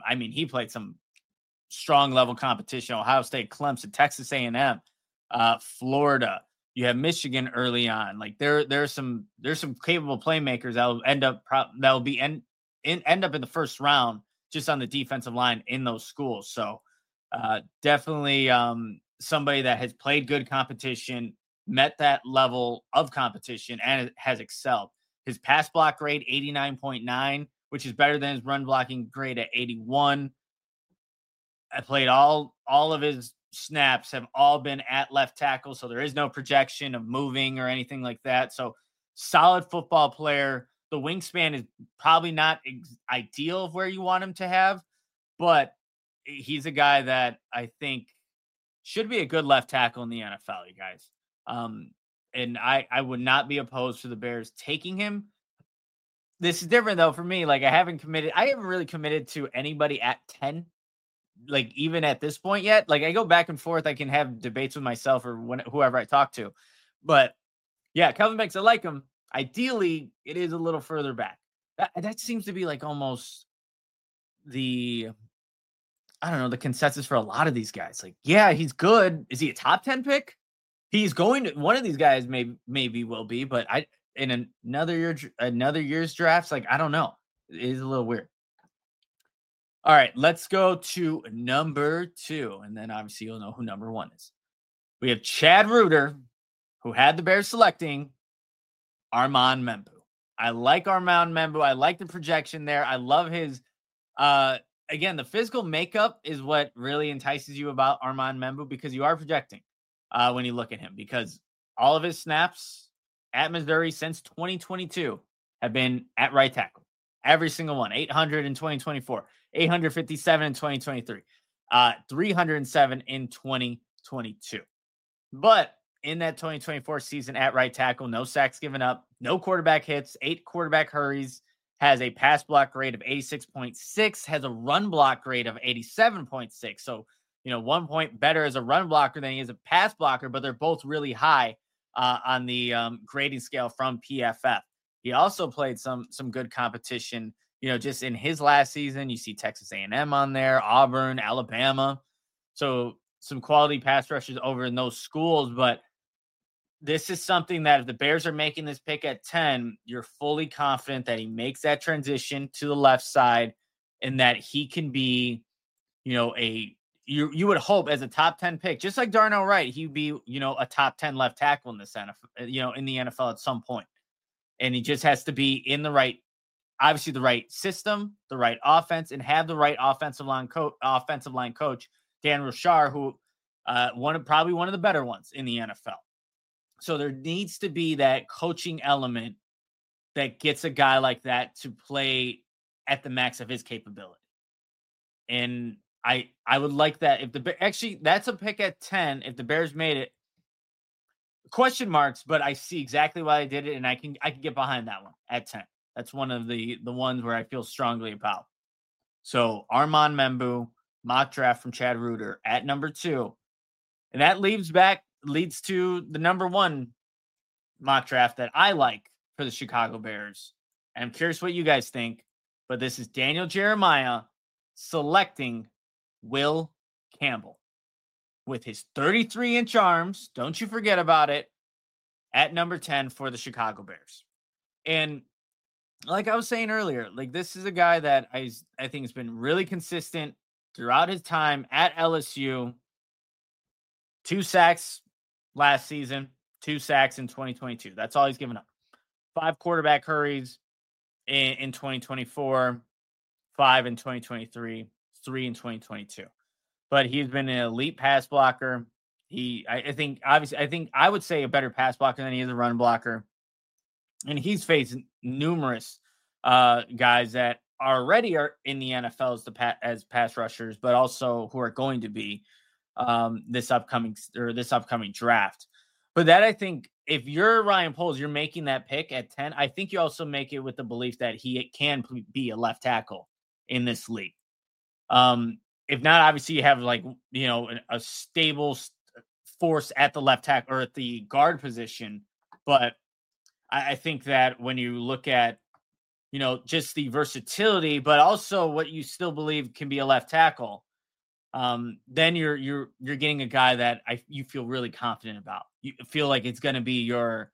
strong level competition. Ohio State, Clemson, Texas A&M, Florida. You have Michigan early on. Like there's some capable playmakers that will end up in the first round just on the defensive line in those schools. So definitely somebody that has played good competition, met that level of competition, and has excelled. His pass block grade 89.9, which is better than his run blocking grade at 81. I played all of his snaps have all been at left tackle, so there is no projection of moving or anything like that. So solid football player. The wingspan is probably not ideal of where you want him to have, but he's a guy that I think should be a good left tackle in the NFL, you guys. And I would not be opposed to the Bears taking him. This is different though for me. Like I haven't really committed to anybody at 10. Like even at this point yet, like I go back and forth. I can have debates with myself or whoever I talk to, but yeah, Kelvin Banks, I like him. Ideally, it is a little further back. That seems to be like almost I don't know, the consensus for a lot of these guys. Like, yeah, he's good. Is he a top 10 pick? He's going to, one of these guys maybe will be, but in another year's drafts, like, I don't know. It is a little weird. All right, let's go to number 2, and then obviously you'll know who number 1 is. We have Chad Reuter, who had the Bears selecting Armand Membou. I like Armand Membou. I like the projection there. I love his, again, the physical makeup is what really entices you about Armand Membou, because you are projecting when you look at him, because all of his snaps at Missouri since 2022 have been at right tackle. Every single one. 800 in 2024, 857 in 2023, 307 in 2022. But in that 2024 season at right tackle, no sacks given up, no quarterback hits, 8 quarterback hurries, has a pass block grade of 86.6, has a run block grade of 87.6. So, 1 point better as a run blocker than he is a pass blocker, but they're both really high on the grading scale from PFF. He also played some good competition, just in his last season. You see Texas A&M on there, Auburn, Alabama. So some quality pass rushers over in those schools. But this is something that if the Bears are making this pick at 10, you're fully confident that he makes that transition to the left side and that he can be, you would hope as a top 10 pick, just like Darnell Wright, he'd be, a top 10 left tackle in this NFL, in the NFL at some point. And he just has to be in the right system, the right offense, and have the right offensive line coach, Dan Rochar, who probably one of the better ones in the NFL. So there needs to be that coaching element that gets a guy like that to play at the max of his capability. And I would like that that's a pick at 10. If the Bears made it, question marks, but I see exactly why I did it, and I can get behind that one at 10. That's one of the ones where I feel strongly about. So Armand Membou, mock draft from Chad Reuter at number 2. And that leads to the number 1 mock draft that I like for the Chicago Bears. And I'm curious what you guys think, but this is Daniel Jeremiah selecting Will Campbell with his 33-inch arms. Don't you forget about it, at number 10 for the Chicago Bears. And like I was saying earlier, like, this is a guy that I think has been really consistent throughout his time at LSU. 2 sacks last season, 2 sacks in 2022. That's all he's given up. 5 quarterback hurries in 2024, 5 in 2023, 3 in 2022. But he's been an elite pass blocker. I think I would say a better pass blocker than he is a run blocker. And he's faced numerous guys that already are in the NFL as pass rushers, but also who are going to be this upcoming draft. But that, I think, if you're Ryan Poles, you're making that pick at 10. I think you also make it with the belief that he can be a left tackle in this league. If not, obviously you have a stable force at the left tackle or at the guard position. But I think that when you look at, just the versatility, but also what you still believe can be a left tackle, then you're getting a guy that you feel really confident about. You feel like it's going to be your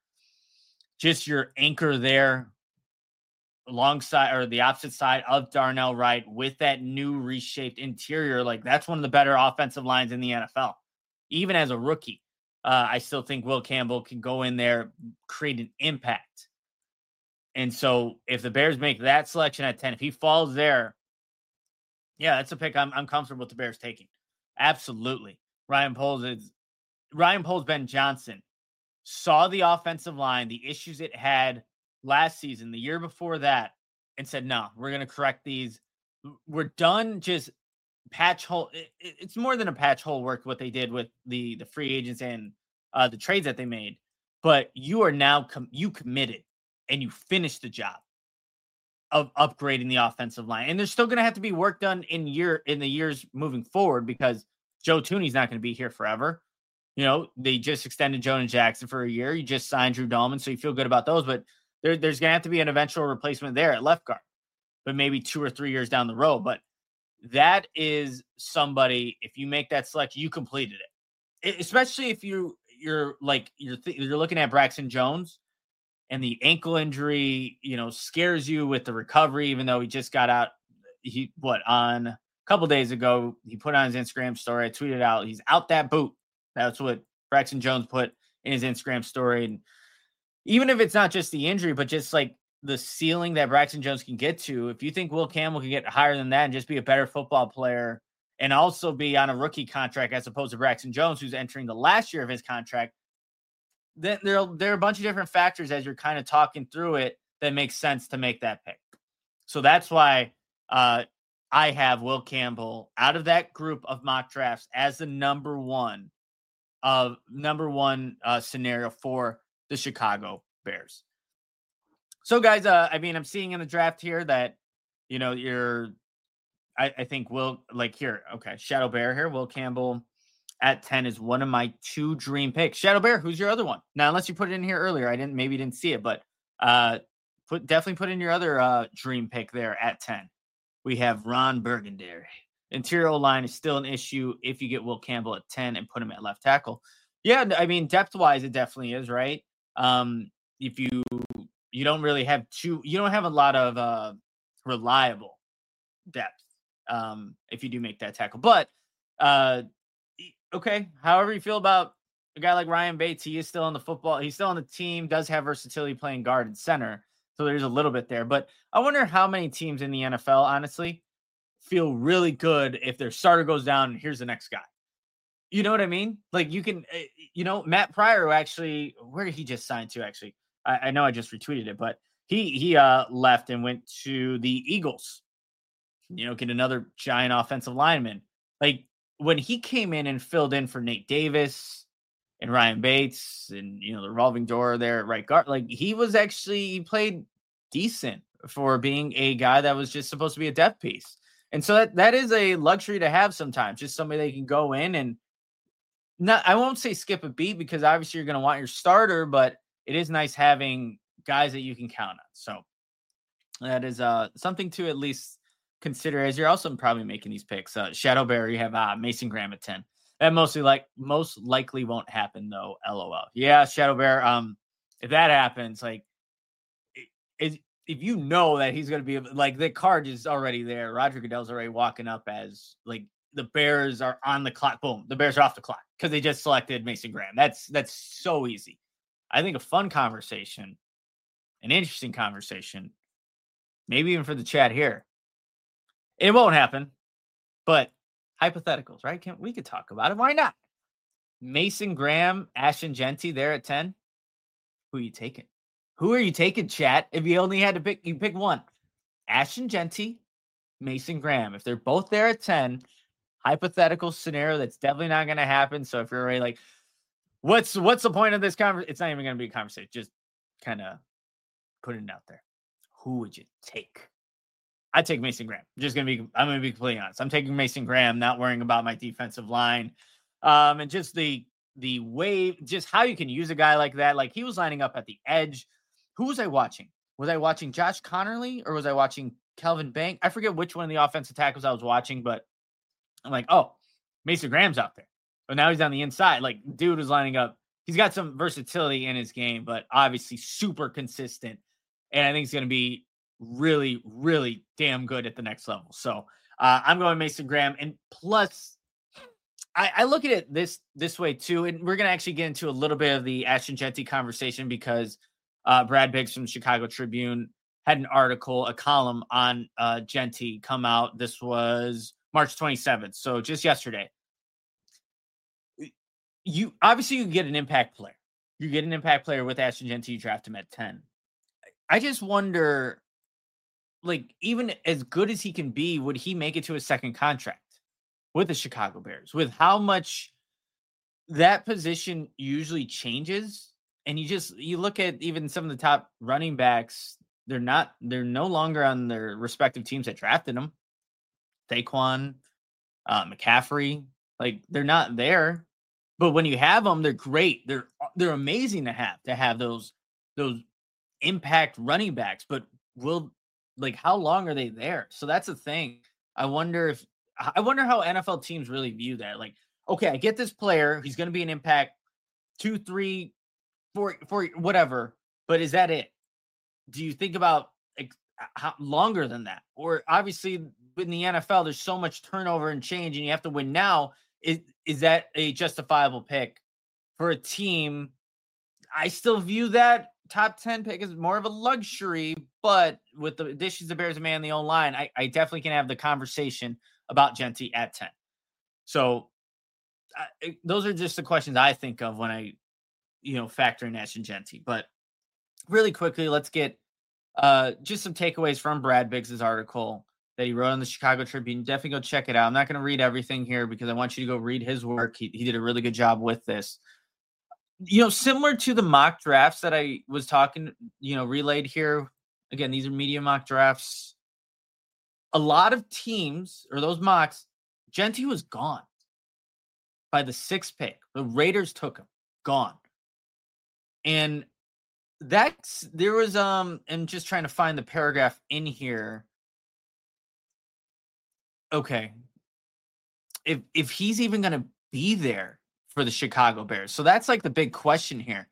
anchor there alongside or the opposite side of Darnell Wright with that new reshaped interior. Like, that's one of the better offensive lines in the NFL. Even as a rookie, I still think Will Campbell can go in there, create an impact. And so if the Bears make that selection at 10, if he falls there, yeah, that's a pick I'm comfortable with the Bears taking. Absolutely. Ryan Poles, Ben Johnson saw the offensive line, the issues it had last season, the year before that, and said, no, we're going to correct these. We're done just patch hole. It's more than a patch hole work what they did with the free agents and the trades that they made. But you are now you committed and you finished the job of upgrading the offensive line. And there's still going to have to be work done in the years moving forward, because Joe Thuney's not going to be here forever. They just extended Jonah Jackson for a year. You just signed Drew Dahlman, so you feel good about those. But there's going to have to be an eventual replacement there at left guard, but maybe 2 or 3 years down the road. But that is somebody, if you make that selection, you completed it. Especially if you're looking at Braxton Jones and the ankle injury, scares you with the recovery, even though he just got out. On a couple days ago, he put on his Instagram story. I tweeted out, he's out that boot. That's what Braxton Jones put in his Instagram story. And even if it's not just the injury, but just like the ceiling that Braxton Jones can get to, if you think Will Campbell can get higher than that and just be a better football player and also be on a rookie contract as opposed to Braxton Jones, who's entering the last year of his contract, then there are a bunch of different factors as you're kind of talking through it that makes sense to make that pick. So that's why I have Will Campbell out of that group of mock drafts as the number one scenario for the Chicago Bears. So guys, I'm seeing in the draft here that, I think Shadow Bear here, Will Campbell at 10 is one of my 2 dream picks. Shadow Bear, who's your other one? Now, unless you put it in here earlier, maybe you didn't see it, but definitely put in your other dream pick there at 10. We have Ron Burgundy. Interior line is still an issue if you get Will Campbell at 10 and put him at left tackle. Yeah, depth-wise, it definitely is, right? If you don't really have you don't have a lot of reliable depth if you do make that tackle. But okay, however you feel about a guy like Ryan Bates, he is still on he's still on the team, does have versatility playing guard and center. So there's a little bit there. But I wonder how many teams in the NFL, honestly, feel really good if their starter goes down and here's the next guy. You know what I mean? Like you can, Matt Pryor, who actually, where did he just sign to actually? I know I just retweeted it, but he left and went to the Eagles, get another giant offensive lineman. Like when he came in and filled in for Nate Davis and Ryan Bates and, the revolving door there at right guard, like he played decent for being a guy that was just supposed to be a depth piece. And so that is a luxury to have sometimes, just somebody that can go in and I won't say skip a beat because obviously you're going to want your starter, but it is nice having guys that you can count on. So that is something to at least consider as you're also probably making these picks. Shadow Bear, you have Mason Graham at 10. That most likely won't happen though. LOL. Yeah, Shadow Bear. If that happens, like if you know that he's going to be like the card is already there. Roger Goodell's already walking up as like the Bears are on the clock. Boom, the Bears are off the clock because they just selected Mason Graham. That's so easy. I think a fun conversation, an interesting conversation, maybe even for the chat here. It won't happen, but hypotheticals, right? We could talk about it. Why not? Mason Graham, Ashton Jeanty there at 10. Who are you taking? Who are you taking, chat? If you only had to pick, you pick one. Ashton Jeanty, Mason Graham. If they're both there at 10, hypothetical scenario that's definitely not going to happen. So if you're already like, what's the point of this conversation? It's not even going to be a conversation. Just kind of putting it out there. Who would you take? I take Mason Graham. I'm going to be completely honest. I'm taking Mason Graham, not worrying about my defensive line. And just the way, just how you can use a guy like that. Like he was lining up at the edge. Who was I watching? Was I watching Josh Connerly or was I watching Kelvin Bank? I forget which one of the offensive tackles I was watching, but I'm like, oh, Mason Graham's out there. But now he's on the inside. Like dude is lining up. He's got some versatility in his game, but obviously super consistent. And I think he's going to be really, really damn good at the next level. So I'm going Mason Graham. And plus, I look at it this way too. And we're going to actually get into a little bit of the Ashton Jeanty conversation because Brad Biggs from the Chicago Tribune had an article, a column on Jeanty come out. This was March 27th. So just yesterday. You get an impact player. You get an impact player with Ashton Jeanty, you draft him at 10. I just wonder, like, even as good as he can be, would he make it to a second contract with the Chicago Bears? With how much that position usually changes, and you look at even some of the top running backs, they're no longer on their respective teams that drafted them. Saquon, McCaffrey, like they're not there. But when you have them, they're great. They're amazing to have those impact running backs. But how long are they there? So that's the thing. I wonder how NFL teams really view that. Like, okay, I get this player. He's going to be an impact 2, 3, 4, whatever. But is that it? Do you think about how longer than that? Or obviously in the NFL, there's so much turnover and change, and you have to win now. Is that a justifiable pick for a team? I still view that top 10 pick as more of a luxury, but with the additions of Bears and man the own line, I definitely can have the conversation about Jeanty at 10. So those are just the questions I think of when I, factor in Ashton Jeanty. But really quickly, let's get just some takeaways from Brad Biggs' article that he wrote on the Chicago Tribune. Definitely go check it out. I'm not going to read everything here because I want you to go read his work. He did a really good job with this. Similar to the mock drafts that I was talking, relayed here. Again, these are media mock drafts. A lot of teams, or those mocks, Jeanty was gone by the 6th pick. The Raiders took him. Gone. And there was, I'm just trying to find the paragraph in here. Okay. If he's even going to be there for the Chicago Bears. So that's like the big question here.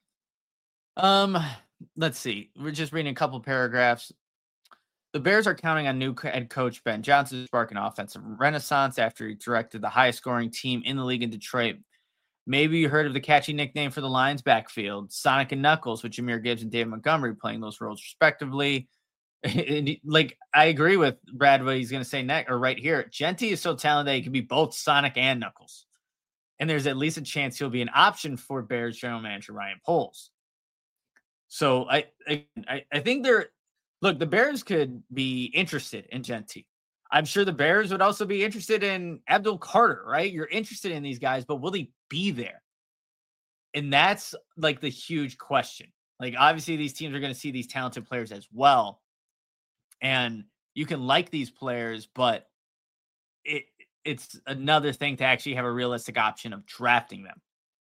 Let's see. We're just reading a couple paragraphs. The Bears are counting on new head coach Ben Johnson to spark an offensive renaissance after he directed the highest scoring team in the league in Detroit. Maybe you heard of the catchy nickname for the Lions backfield, Sonic and Knuckles, with Jahmyr Gibbs and David Montgomery playing those roles respectively. Like, I agree with Brad what he's going to say next, or right here. Jeanty is so talented that he can be both Sonic and Knuckles. And there's at least a chance he'll be an option for Bears general manager Ryan Poles. So I think the Bears could be interested in Jeanty. I'm sure the Bears would also be interested in Abdul Carter, right? You're interested in these guys, but will he be there? And that's like the huge question. Like, obviously these teams are going to see these talented players as well. And you can like these players, but it's another thing to actually have a realistic option of drafting them.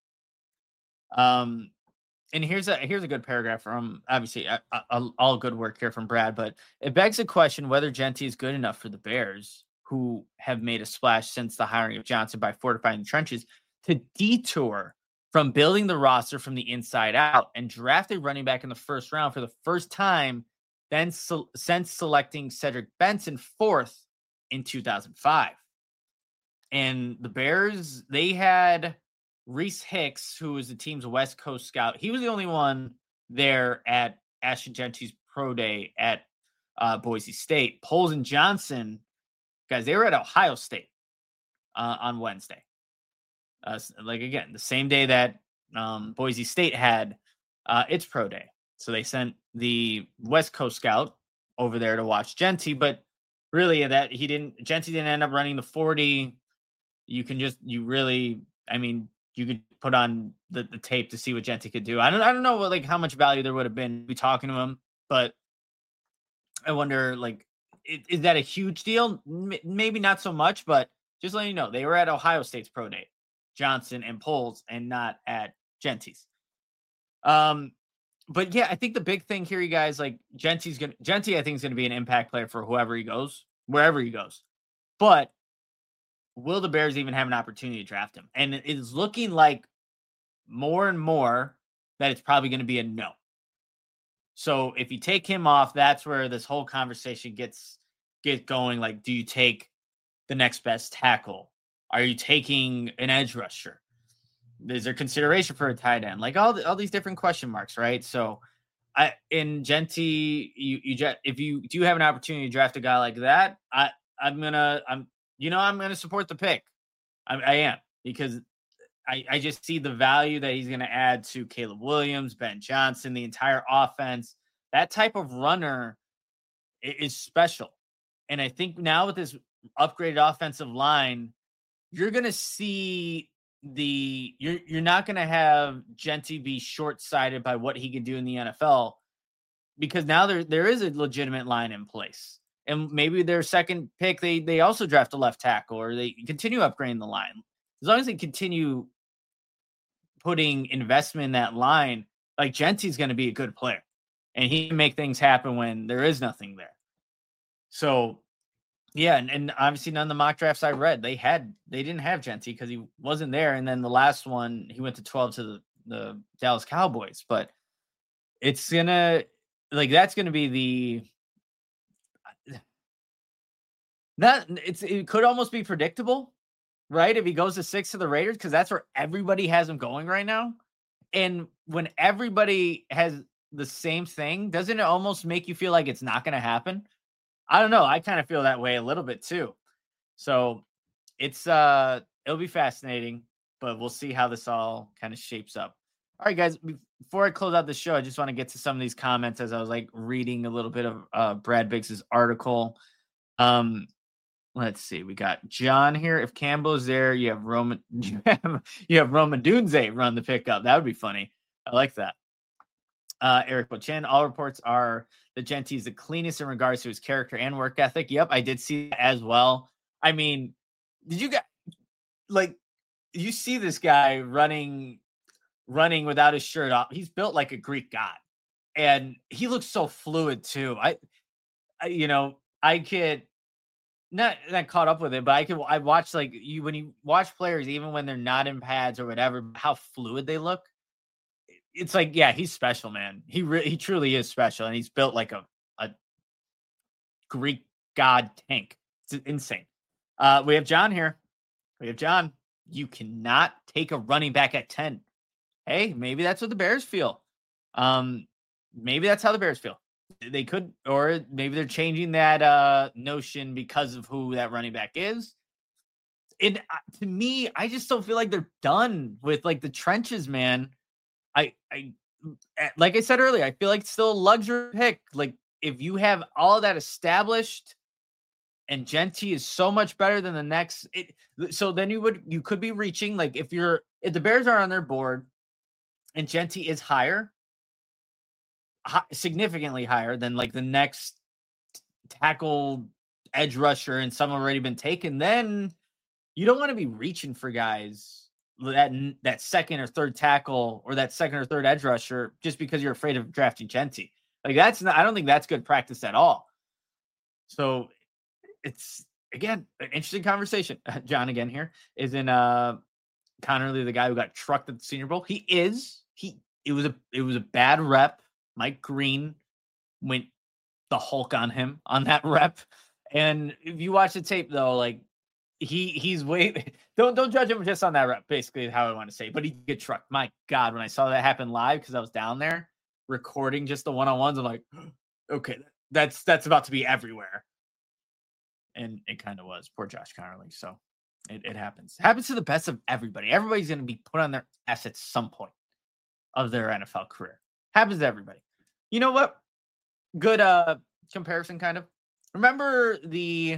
And here's a good paragraph from, obviously, all good work here from Brad, but it begs the question whether Jeanty is good enough for the Bears, who have made a splash since the hiring of Johnson by fortifying the trenches, to detour from building the roster from the inside out and draft a running back in the first round for the first time since selecting Cedric Benson 4th in 2005. And the Bears, they had Reese Hicks, who was the team's West Coast scout. He was the only one there at Ashton Jeanty's pro day at Boise State. Poles and Johnson, guys, they were at Ohio State on Wednesday. Again, the same day that Boise State had its pro day. So they sent the West Coast scout over there to watch Jeanty, but really Jeanty didn't end up running the 40. You could put on the tape to see what Jeanty could do. I don't know how much value there would have been to be talking to him, but I wonder, is that a huge deal? Maybe not so much, but just letting you know, they were at Ohio State's pro day, Johnson and Poles, and not at Jeanty's. But yeah, I think the big thing here, you guys, Jeanty, I think, is going to be an impact player for wherever he goes. But will the Bears even have an opportunity to draft him? And it is looking like more and more that it's probably going to be a no. So if you take him off, that's where this whole conversation gets going. Like, do you take the next best tackle? Are you taking an edge rusher? Is there consideration for a tight end? All these different question marks, right? So in Jeanty, if you do have an opportunity to draft a guy like that, I'm gonna support the pick. I am, because I just see the value that he's gonna add to Caleb Williams, Ben Johnson, the entire offense. That type of runner is special. And I think now with this upgraded offensive line, you're gonna see you're not gonna have Jeanty be short-sighted by what he can do in the NFL, because now there is a legitimate line in place. And maybe their second pick, they also draft a left tackle, or they continue upgrading the line. As long as they continue putting investment in that line, Jeanty's going to be a good player, and he can make things happen when there is nothing there. So Yeah, and obviously none of the mock drafts I read, they didn't have Genty because he wasn't there. And then the last one, he went to 12 to the Dallas Cowboys. But it's that's gonna be it could almost be predictable, right? If he goes to 6 to the Raiders, because that's where everybody has him going right now. And when everybody has the same thing, doesn't it almost make you feel like it's not gonna happen? I don't know. I kind of feel that way a little bit too. So it'll be fascinating, but we'll see how this all kind of shapes up. All right, guys, before I close out the show, I just want to get to some of these comments as I was like reading a little bit of Brad Biggs's article. Let's see. We got John here. If Campbell's there, you have Roman Dunze run the pickup. That would be funny. I like that. Eric Bochin, all reports are that Genty is the cleanest in regards to his character and work ethic. Yep, I did see that as well. I mean, did you see this guy running without his shirt off? He's built like a Greek god, and he looks so fluid too. I could not caught up with it, but I watch when you watch players, even when they're not in pads or whatever, how fluid they look. It's like, yeah, he's special, man. He truly is special, and he's built like a Greek god tank. It's insane. We have John here. John. You cannot take a running back at 10. Hey, maybe that's what the Bears feel. Maybe that's how the Bears feel. They could, or maybe they're changing that notion because of who that running back is. And to me, I just don't feel like they're done with like the trenches, man. I like I said earlier, I feel like it's still a luxury pick. Like if you have all of that established and Genty is so much better than the next, so then you could be reaching, like if the Bears are on their board and Genty is higher, significantly higher than like the next tackle edge rusher and some have already been taken, then you don't want to be reaching for guys that second or third tackle or that second or third edge rusher just because you're afraid of drafting Genty. Like I don't think that's good practice at all. So it's, again, an interesting conversation. John again here is in Connerly, the guy who got trucked at the Senior Bowl. It was a bad rep. Mike Green went the Hulk on him on that rep. And if you watch the tape though, like he's way don't judge him just on that rep, basically how I want to say, but he get trucked. My God, when I saw that happen live, because I was down there recording just the one-on-ones, I'm like, okay, that's about to be everywhere. And it kind of was. Poor Josh Connerly. So it happens. It happens to the best of everybody. Everybody's going to be put on their ass at some point of their NFL career. Happens to everybody. You know what? Good comparison, kind of. Remember it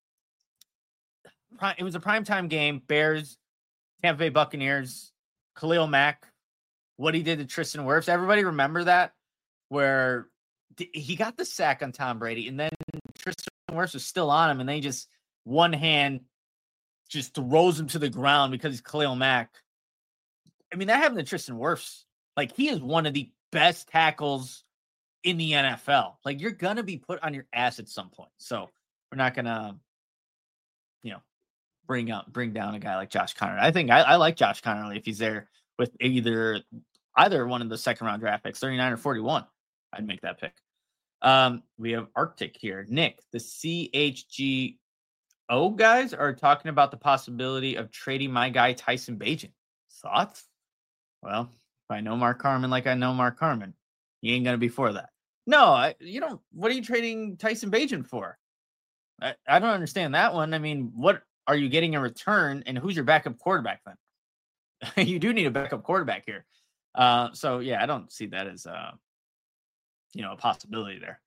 was a primetime game, Bears, Tampa Bay Buccaneers, Khalil Mack, what he did to Tristan Wirfs. Everybody remember that? Where he got the sack on Tom Brady, and then Tristan Wirfs was still on him, and they just one hand just throws him to the ground because he's Khalil Mack. I mean, that happened to Tristan Wirfs. Like, he is one of the best tackles in the NFL. Like, you're going to be put on your ass at some point. So we're not going to, bring down a guy like Josh Connerly. I think I like Josh Connerly if he's there with either one of the second round draft picks, 39 or 41. I'd make that pick. We have Arctic here. Nick, the CHGO guys are talking about the possibility of trading my guy Tyson Bagent. Thoughts? Well, if I know Mark Carman like I know Mark Carman, he ain't gonna be for that. No, you don't. What are you trading Tyson Bagent for? I don't understand that one. I mean, what are you getting in return, and who's your backup quarterback then? You do need a backup quarterback here. So yeah, I don't see that as a possibility there.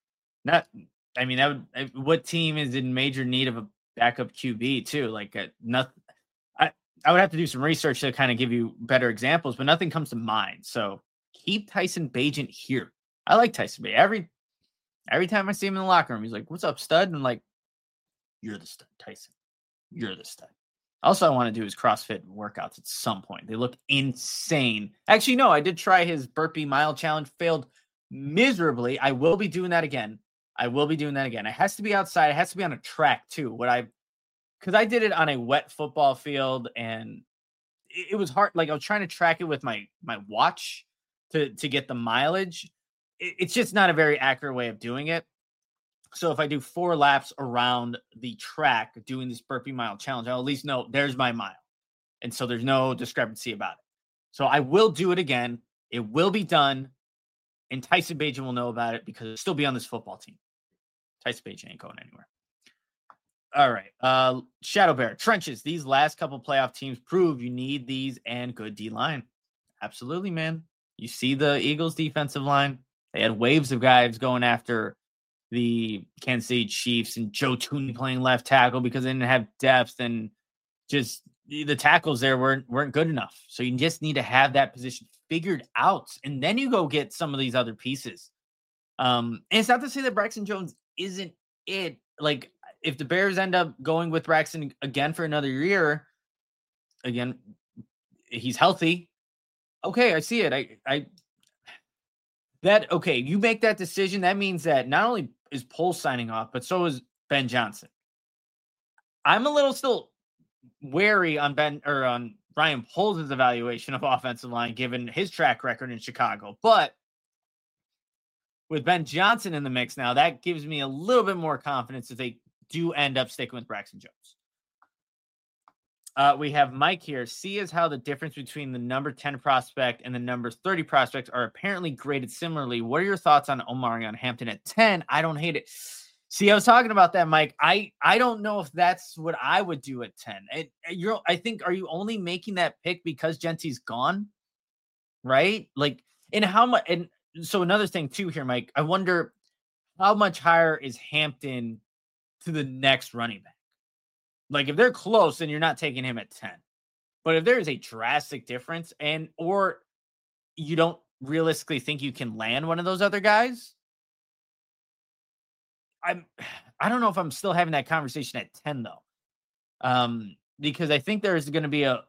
What team is in major need of a backup QB too? Like nothing. I would have to do some research to kind of give you better examples, but nothing comes to mind. So keep Tyson Bagent here. I like Tyson Bagent. Every time I see him in the locker room, he's like, "What's up, stud?" And I'm like, "You're the stud, Tyson. You're the stud." Also, I want to do his CrossFit workouts at some point. They look insane. Actually, no, I did try his burpee mile challenge, failed miserably. I will be doing that again. I will be doing that again. It has to be outside. It has to be on a track too. Because I did it on a wet football field, and it was hard. Like I was trying to track it with my watch to get the mileage. It's just not a very accurate way of doing it. So if I do 4 laps around the track doing this burpee mile challenge, I'll at least know there's my mile. And so there's no discrepancy about it. So I will do it again. It will be done. And Tyson Bagent will know about it because he'll still be on this football team. Tyson Bagent ain't going anywhere. All right. Shadow Bear. Trenches. These last couple playoff teams prove you need these and good D-line. Absolutely, man. You see the Eagles defensive line. They had waves of guys going after the Kansas City Chiefs and Joe Thuney playing left tackle because they didn't have depth, and just the tackles there weren't good enough. So you just need to have that position figured out, and then you go get some of these other pieces. And it's not to say that Braxton Jones isn't it. Like if the Bears end up going with Braxton again for another year, again, he's healthy. Okay, I see it. Okay, you make that decision. That means that not only is Poles signing off, but so is Ben Johnson. I'm a little still wary on Ryan Poles' evaluation of offensive line, given his track record in Chicago. But with Ben Johnson in the mix now, that gives me a little bit more confidence if they do end up sticking with Braxton Jones. We have Mike here. See is how the difference between the number 10 prospect and the number 30 prospects are apparently graded similarly. What are your thoughts on Omarion Hampton at 10? I don't hate it. See, I was talking about that, Mike. I don't know if that's what I would do at 10. I think, are you only making that pick because Gentsy's gone? Right? Like, and how much? And so another thing too here, Mike, I wonder how much higher is Hampton to the next running back? Like if they're close, then you're not taking him at 10. But if there is a drastic difference or you don't realistically think you can land one of those other guys, I don't know if I'm still having that conversation at 10 though. Because I think there's going to be a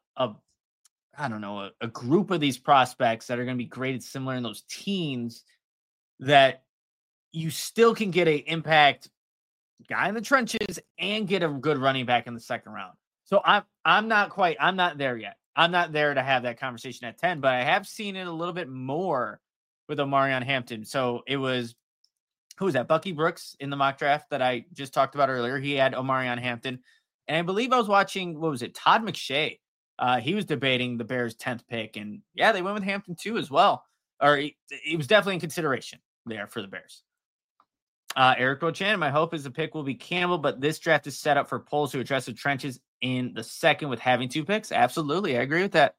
group of these prospects that are going to be graded similar in those teens that you still can get a impact guy in the trenches and get a good running back in the second round. So I'm not there yet. I'm not there to have that conversation at 10, but I have seen it a little bit more with Omarion Hampton. So it was, who was that? Bucky Brooks in the mock draft that I just talked about earlier. He had Omarion Hampton. And I believe I was watching, Todd McShay. He was debating the Bears' 10th pick. And yeah, they went with Hampton too as well. Or it was definitely in consideration there for the Bears. Eric Rochan, my hope is the pick will be Campbell, but this draft is set up for Poles to address the trenches in the second with having 2 picks. Absolutely. I agree with that.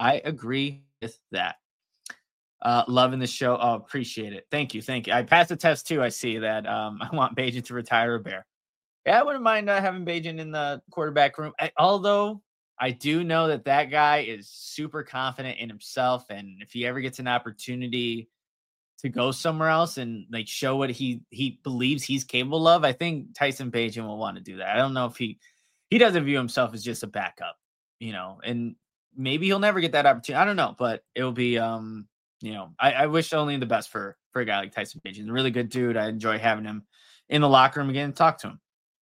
Loving the show. Oh, appreciate it. Thank you. I passed the test too. I see that. I want Bagent to retire a Bear. Yeah, I wouldn't mind having Bagent in the quarterback room. Although I do know that guy is super confident in himself. And if he ever gets an opportunity to go somewhere else and like show what he believes he's capable of, I think Tyson Bagent will want to do that. I don't know if he doesn't view himself as just a backup, and maybe he'll never get that opportunity. I don't know, but it'll be, I wish only the best for a guy like Tyson Bagent. A really good dude. I enjoy having him in the locker room again and talk to him.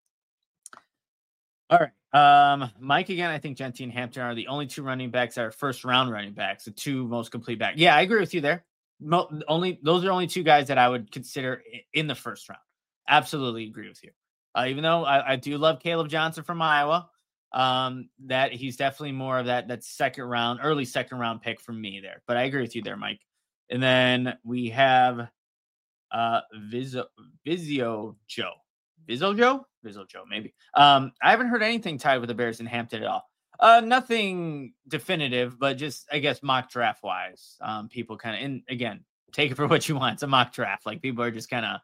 All right. Mike, again, I think Gentry and Hampton are the only 2 running backs that are first round running backs, the 2 most complete backs. Yeah, I agree with you there. Those are only 2 guys that I would consider in the first round. Absolutely agree with you. Even though I do love Caleb Johnson from Iowa, that he's definitely more of that early second round pick for me there. But I agree with you there, Mike. And then we have Vizio Joe, maybe. I haven't heard anything tied with the Bears in Hampton at all. Nothing definitive, but just, I guess, mock draft wise, people kind of, and again, take it for what you want. It's a mock draft. Like people are just kind of,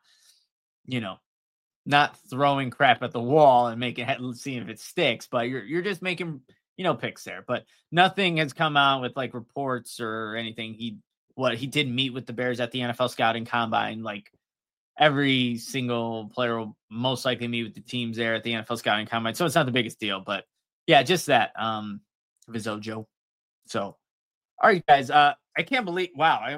not throwing crap at the wall and seeing if it sticks, but you're just making, picks there, but nothing has come out with like reports or anything. He did meet with the Bears at the NFL scouting combine. Like every single player will most likely meet with the teams there at the NFL scouting combine. So it's not the biggest deal, but yeah, just that, Vizzo Joe. So, all right, guys, I can't believe, wow.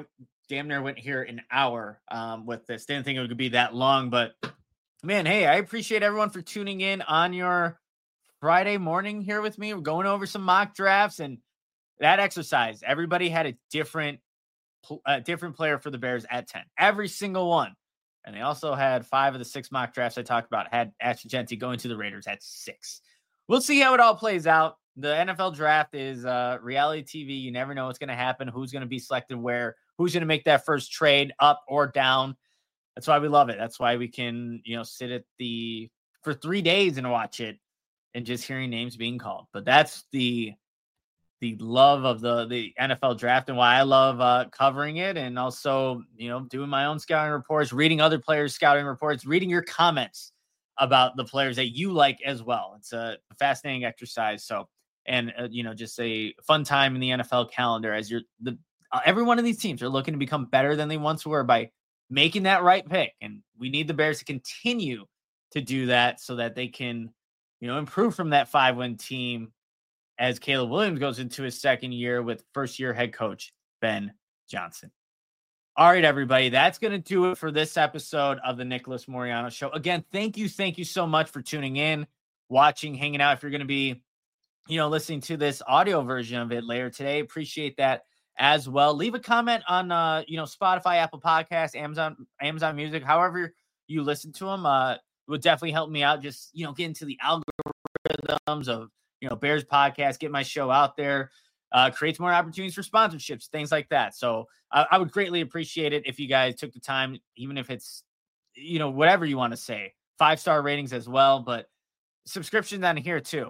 damn near went here an hour with this. Didn't think it would be that long, but man, hey, I appreciate everyone for tuning in on your Friday morning here with me. We're going over some mock drafts and that exercise. Everybody had a different player for the Bears at 10, every single one. And they also had 5 of the 6 mock drafts I talked about had Ashton Jeanty going to the Raiders at 6. We'll see how it all plays out. The NFL draft is reality TV. You never know what's going to happen, who's going to be selected where, who's going to make that first trade up or down. That's why we love it. That's why we can, sit for 3 days and watch it and just hearing names being called. But that's the love of the NFL draft and why I love covering it, and also, doing my own scouting reports, reading other players' scouting reports, reading your comments about the players that you like as well. It's a fascinating exercise. So, and just a fun time in the NFL calendar as every one of these teams are looking to become better than they once were by making that right pick. And we need the Bears to continue to do that so that they can, improve from that 5-win team as Caleb Williams goes into his second year with first-year head coach Ben Johnson. All right, everybody, that's going to do it for this episode of the Nicholas Moreano Show. Again, thank you so much for tuning in, watching, hanging out. If you're going to be, listening to this audio version of it later today, appreciate that as well. Leave a comment on, Spotify, Apple Podcasts, Amazon Music, however you listen to them. It would definitely help me out. Just, get into the algorithms of, Bears podcast, get my show out there, creates more opportunities for sponsorships, things like that. So I would greatly appreciate it if you guys took the time, even if it's, whatever you want to say, 5-star ratings as well, but subscriptions on here too.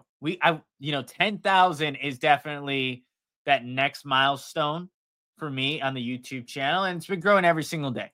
10,000 is definitely that next milestone for me on the YouTube channel. And it's been growing every single day.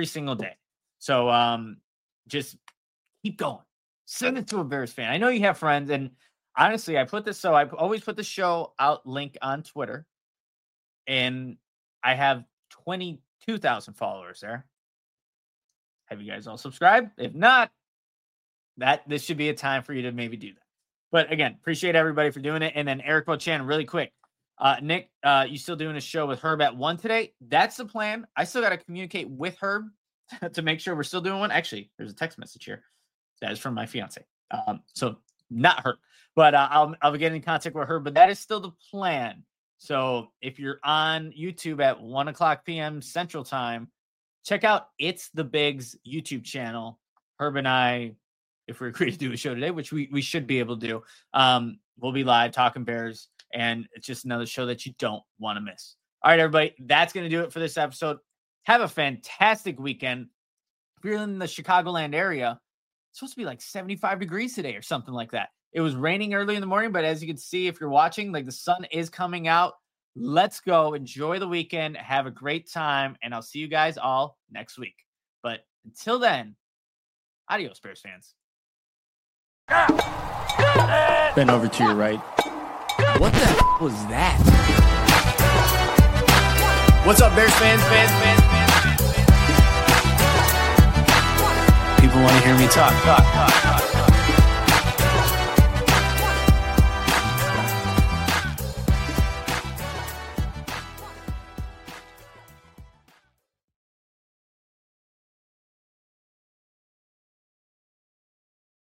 So just keep going. Send it to a Bears fan. I know you have friends, and honestly, I always put the show out link on Twitter, and I have 22,000 followers there. Have you guys all subscribed? If not, this should be a time for you to maybe do that. But again, appreciate everybody for doing it. And then Eric Bochan, really quick. Nick, you still doing a show with Herb at 1 today? That's the plan. I still got to communicate with Herb to make sure we're still doing one. Actually, there's a text message here. That is from my fiance. So not her, but I'll be getting in contact with her, but that is still the plan. So if you're on YouTube at 1:00 p.m. Central Time, check out It's the Bigs YouTube channel. Herb and I, if we agree to do a show today, which we should be able to do, we'll be live talking Bears, and it's just another show that you don't want to miss. All right, everybody, that's going to do it for this episode. Have a fantastic weekend. If you're in the Chicagoland area, it's supposed to be like 75 degrees today or something like that. It was raining early in the morning, but as you can see, if you're watching, the sun is coming out. Let's go. Enjoy the weekend. Have a great time, and I'll see you guys all next week. But until then, adios, Bears fans. Bend over to your right. What the was that? What's up, Bears fans? People want to hear me talk.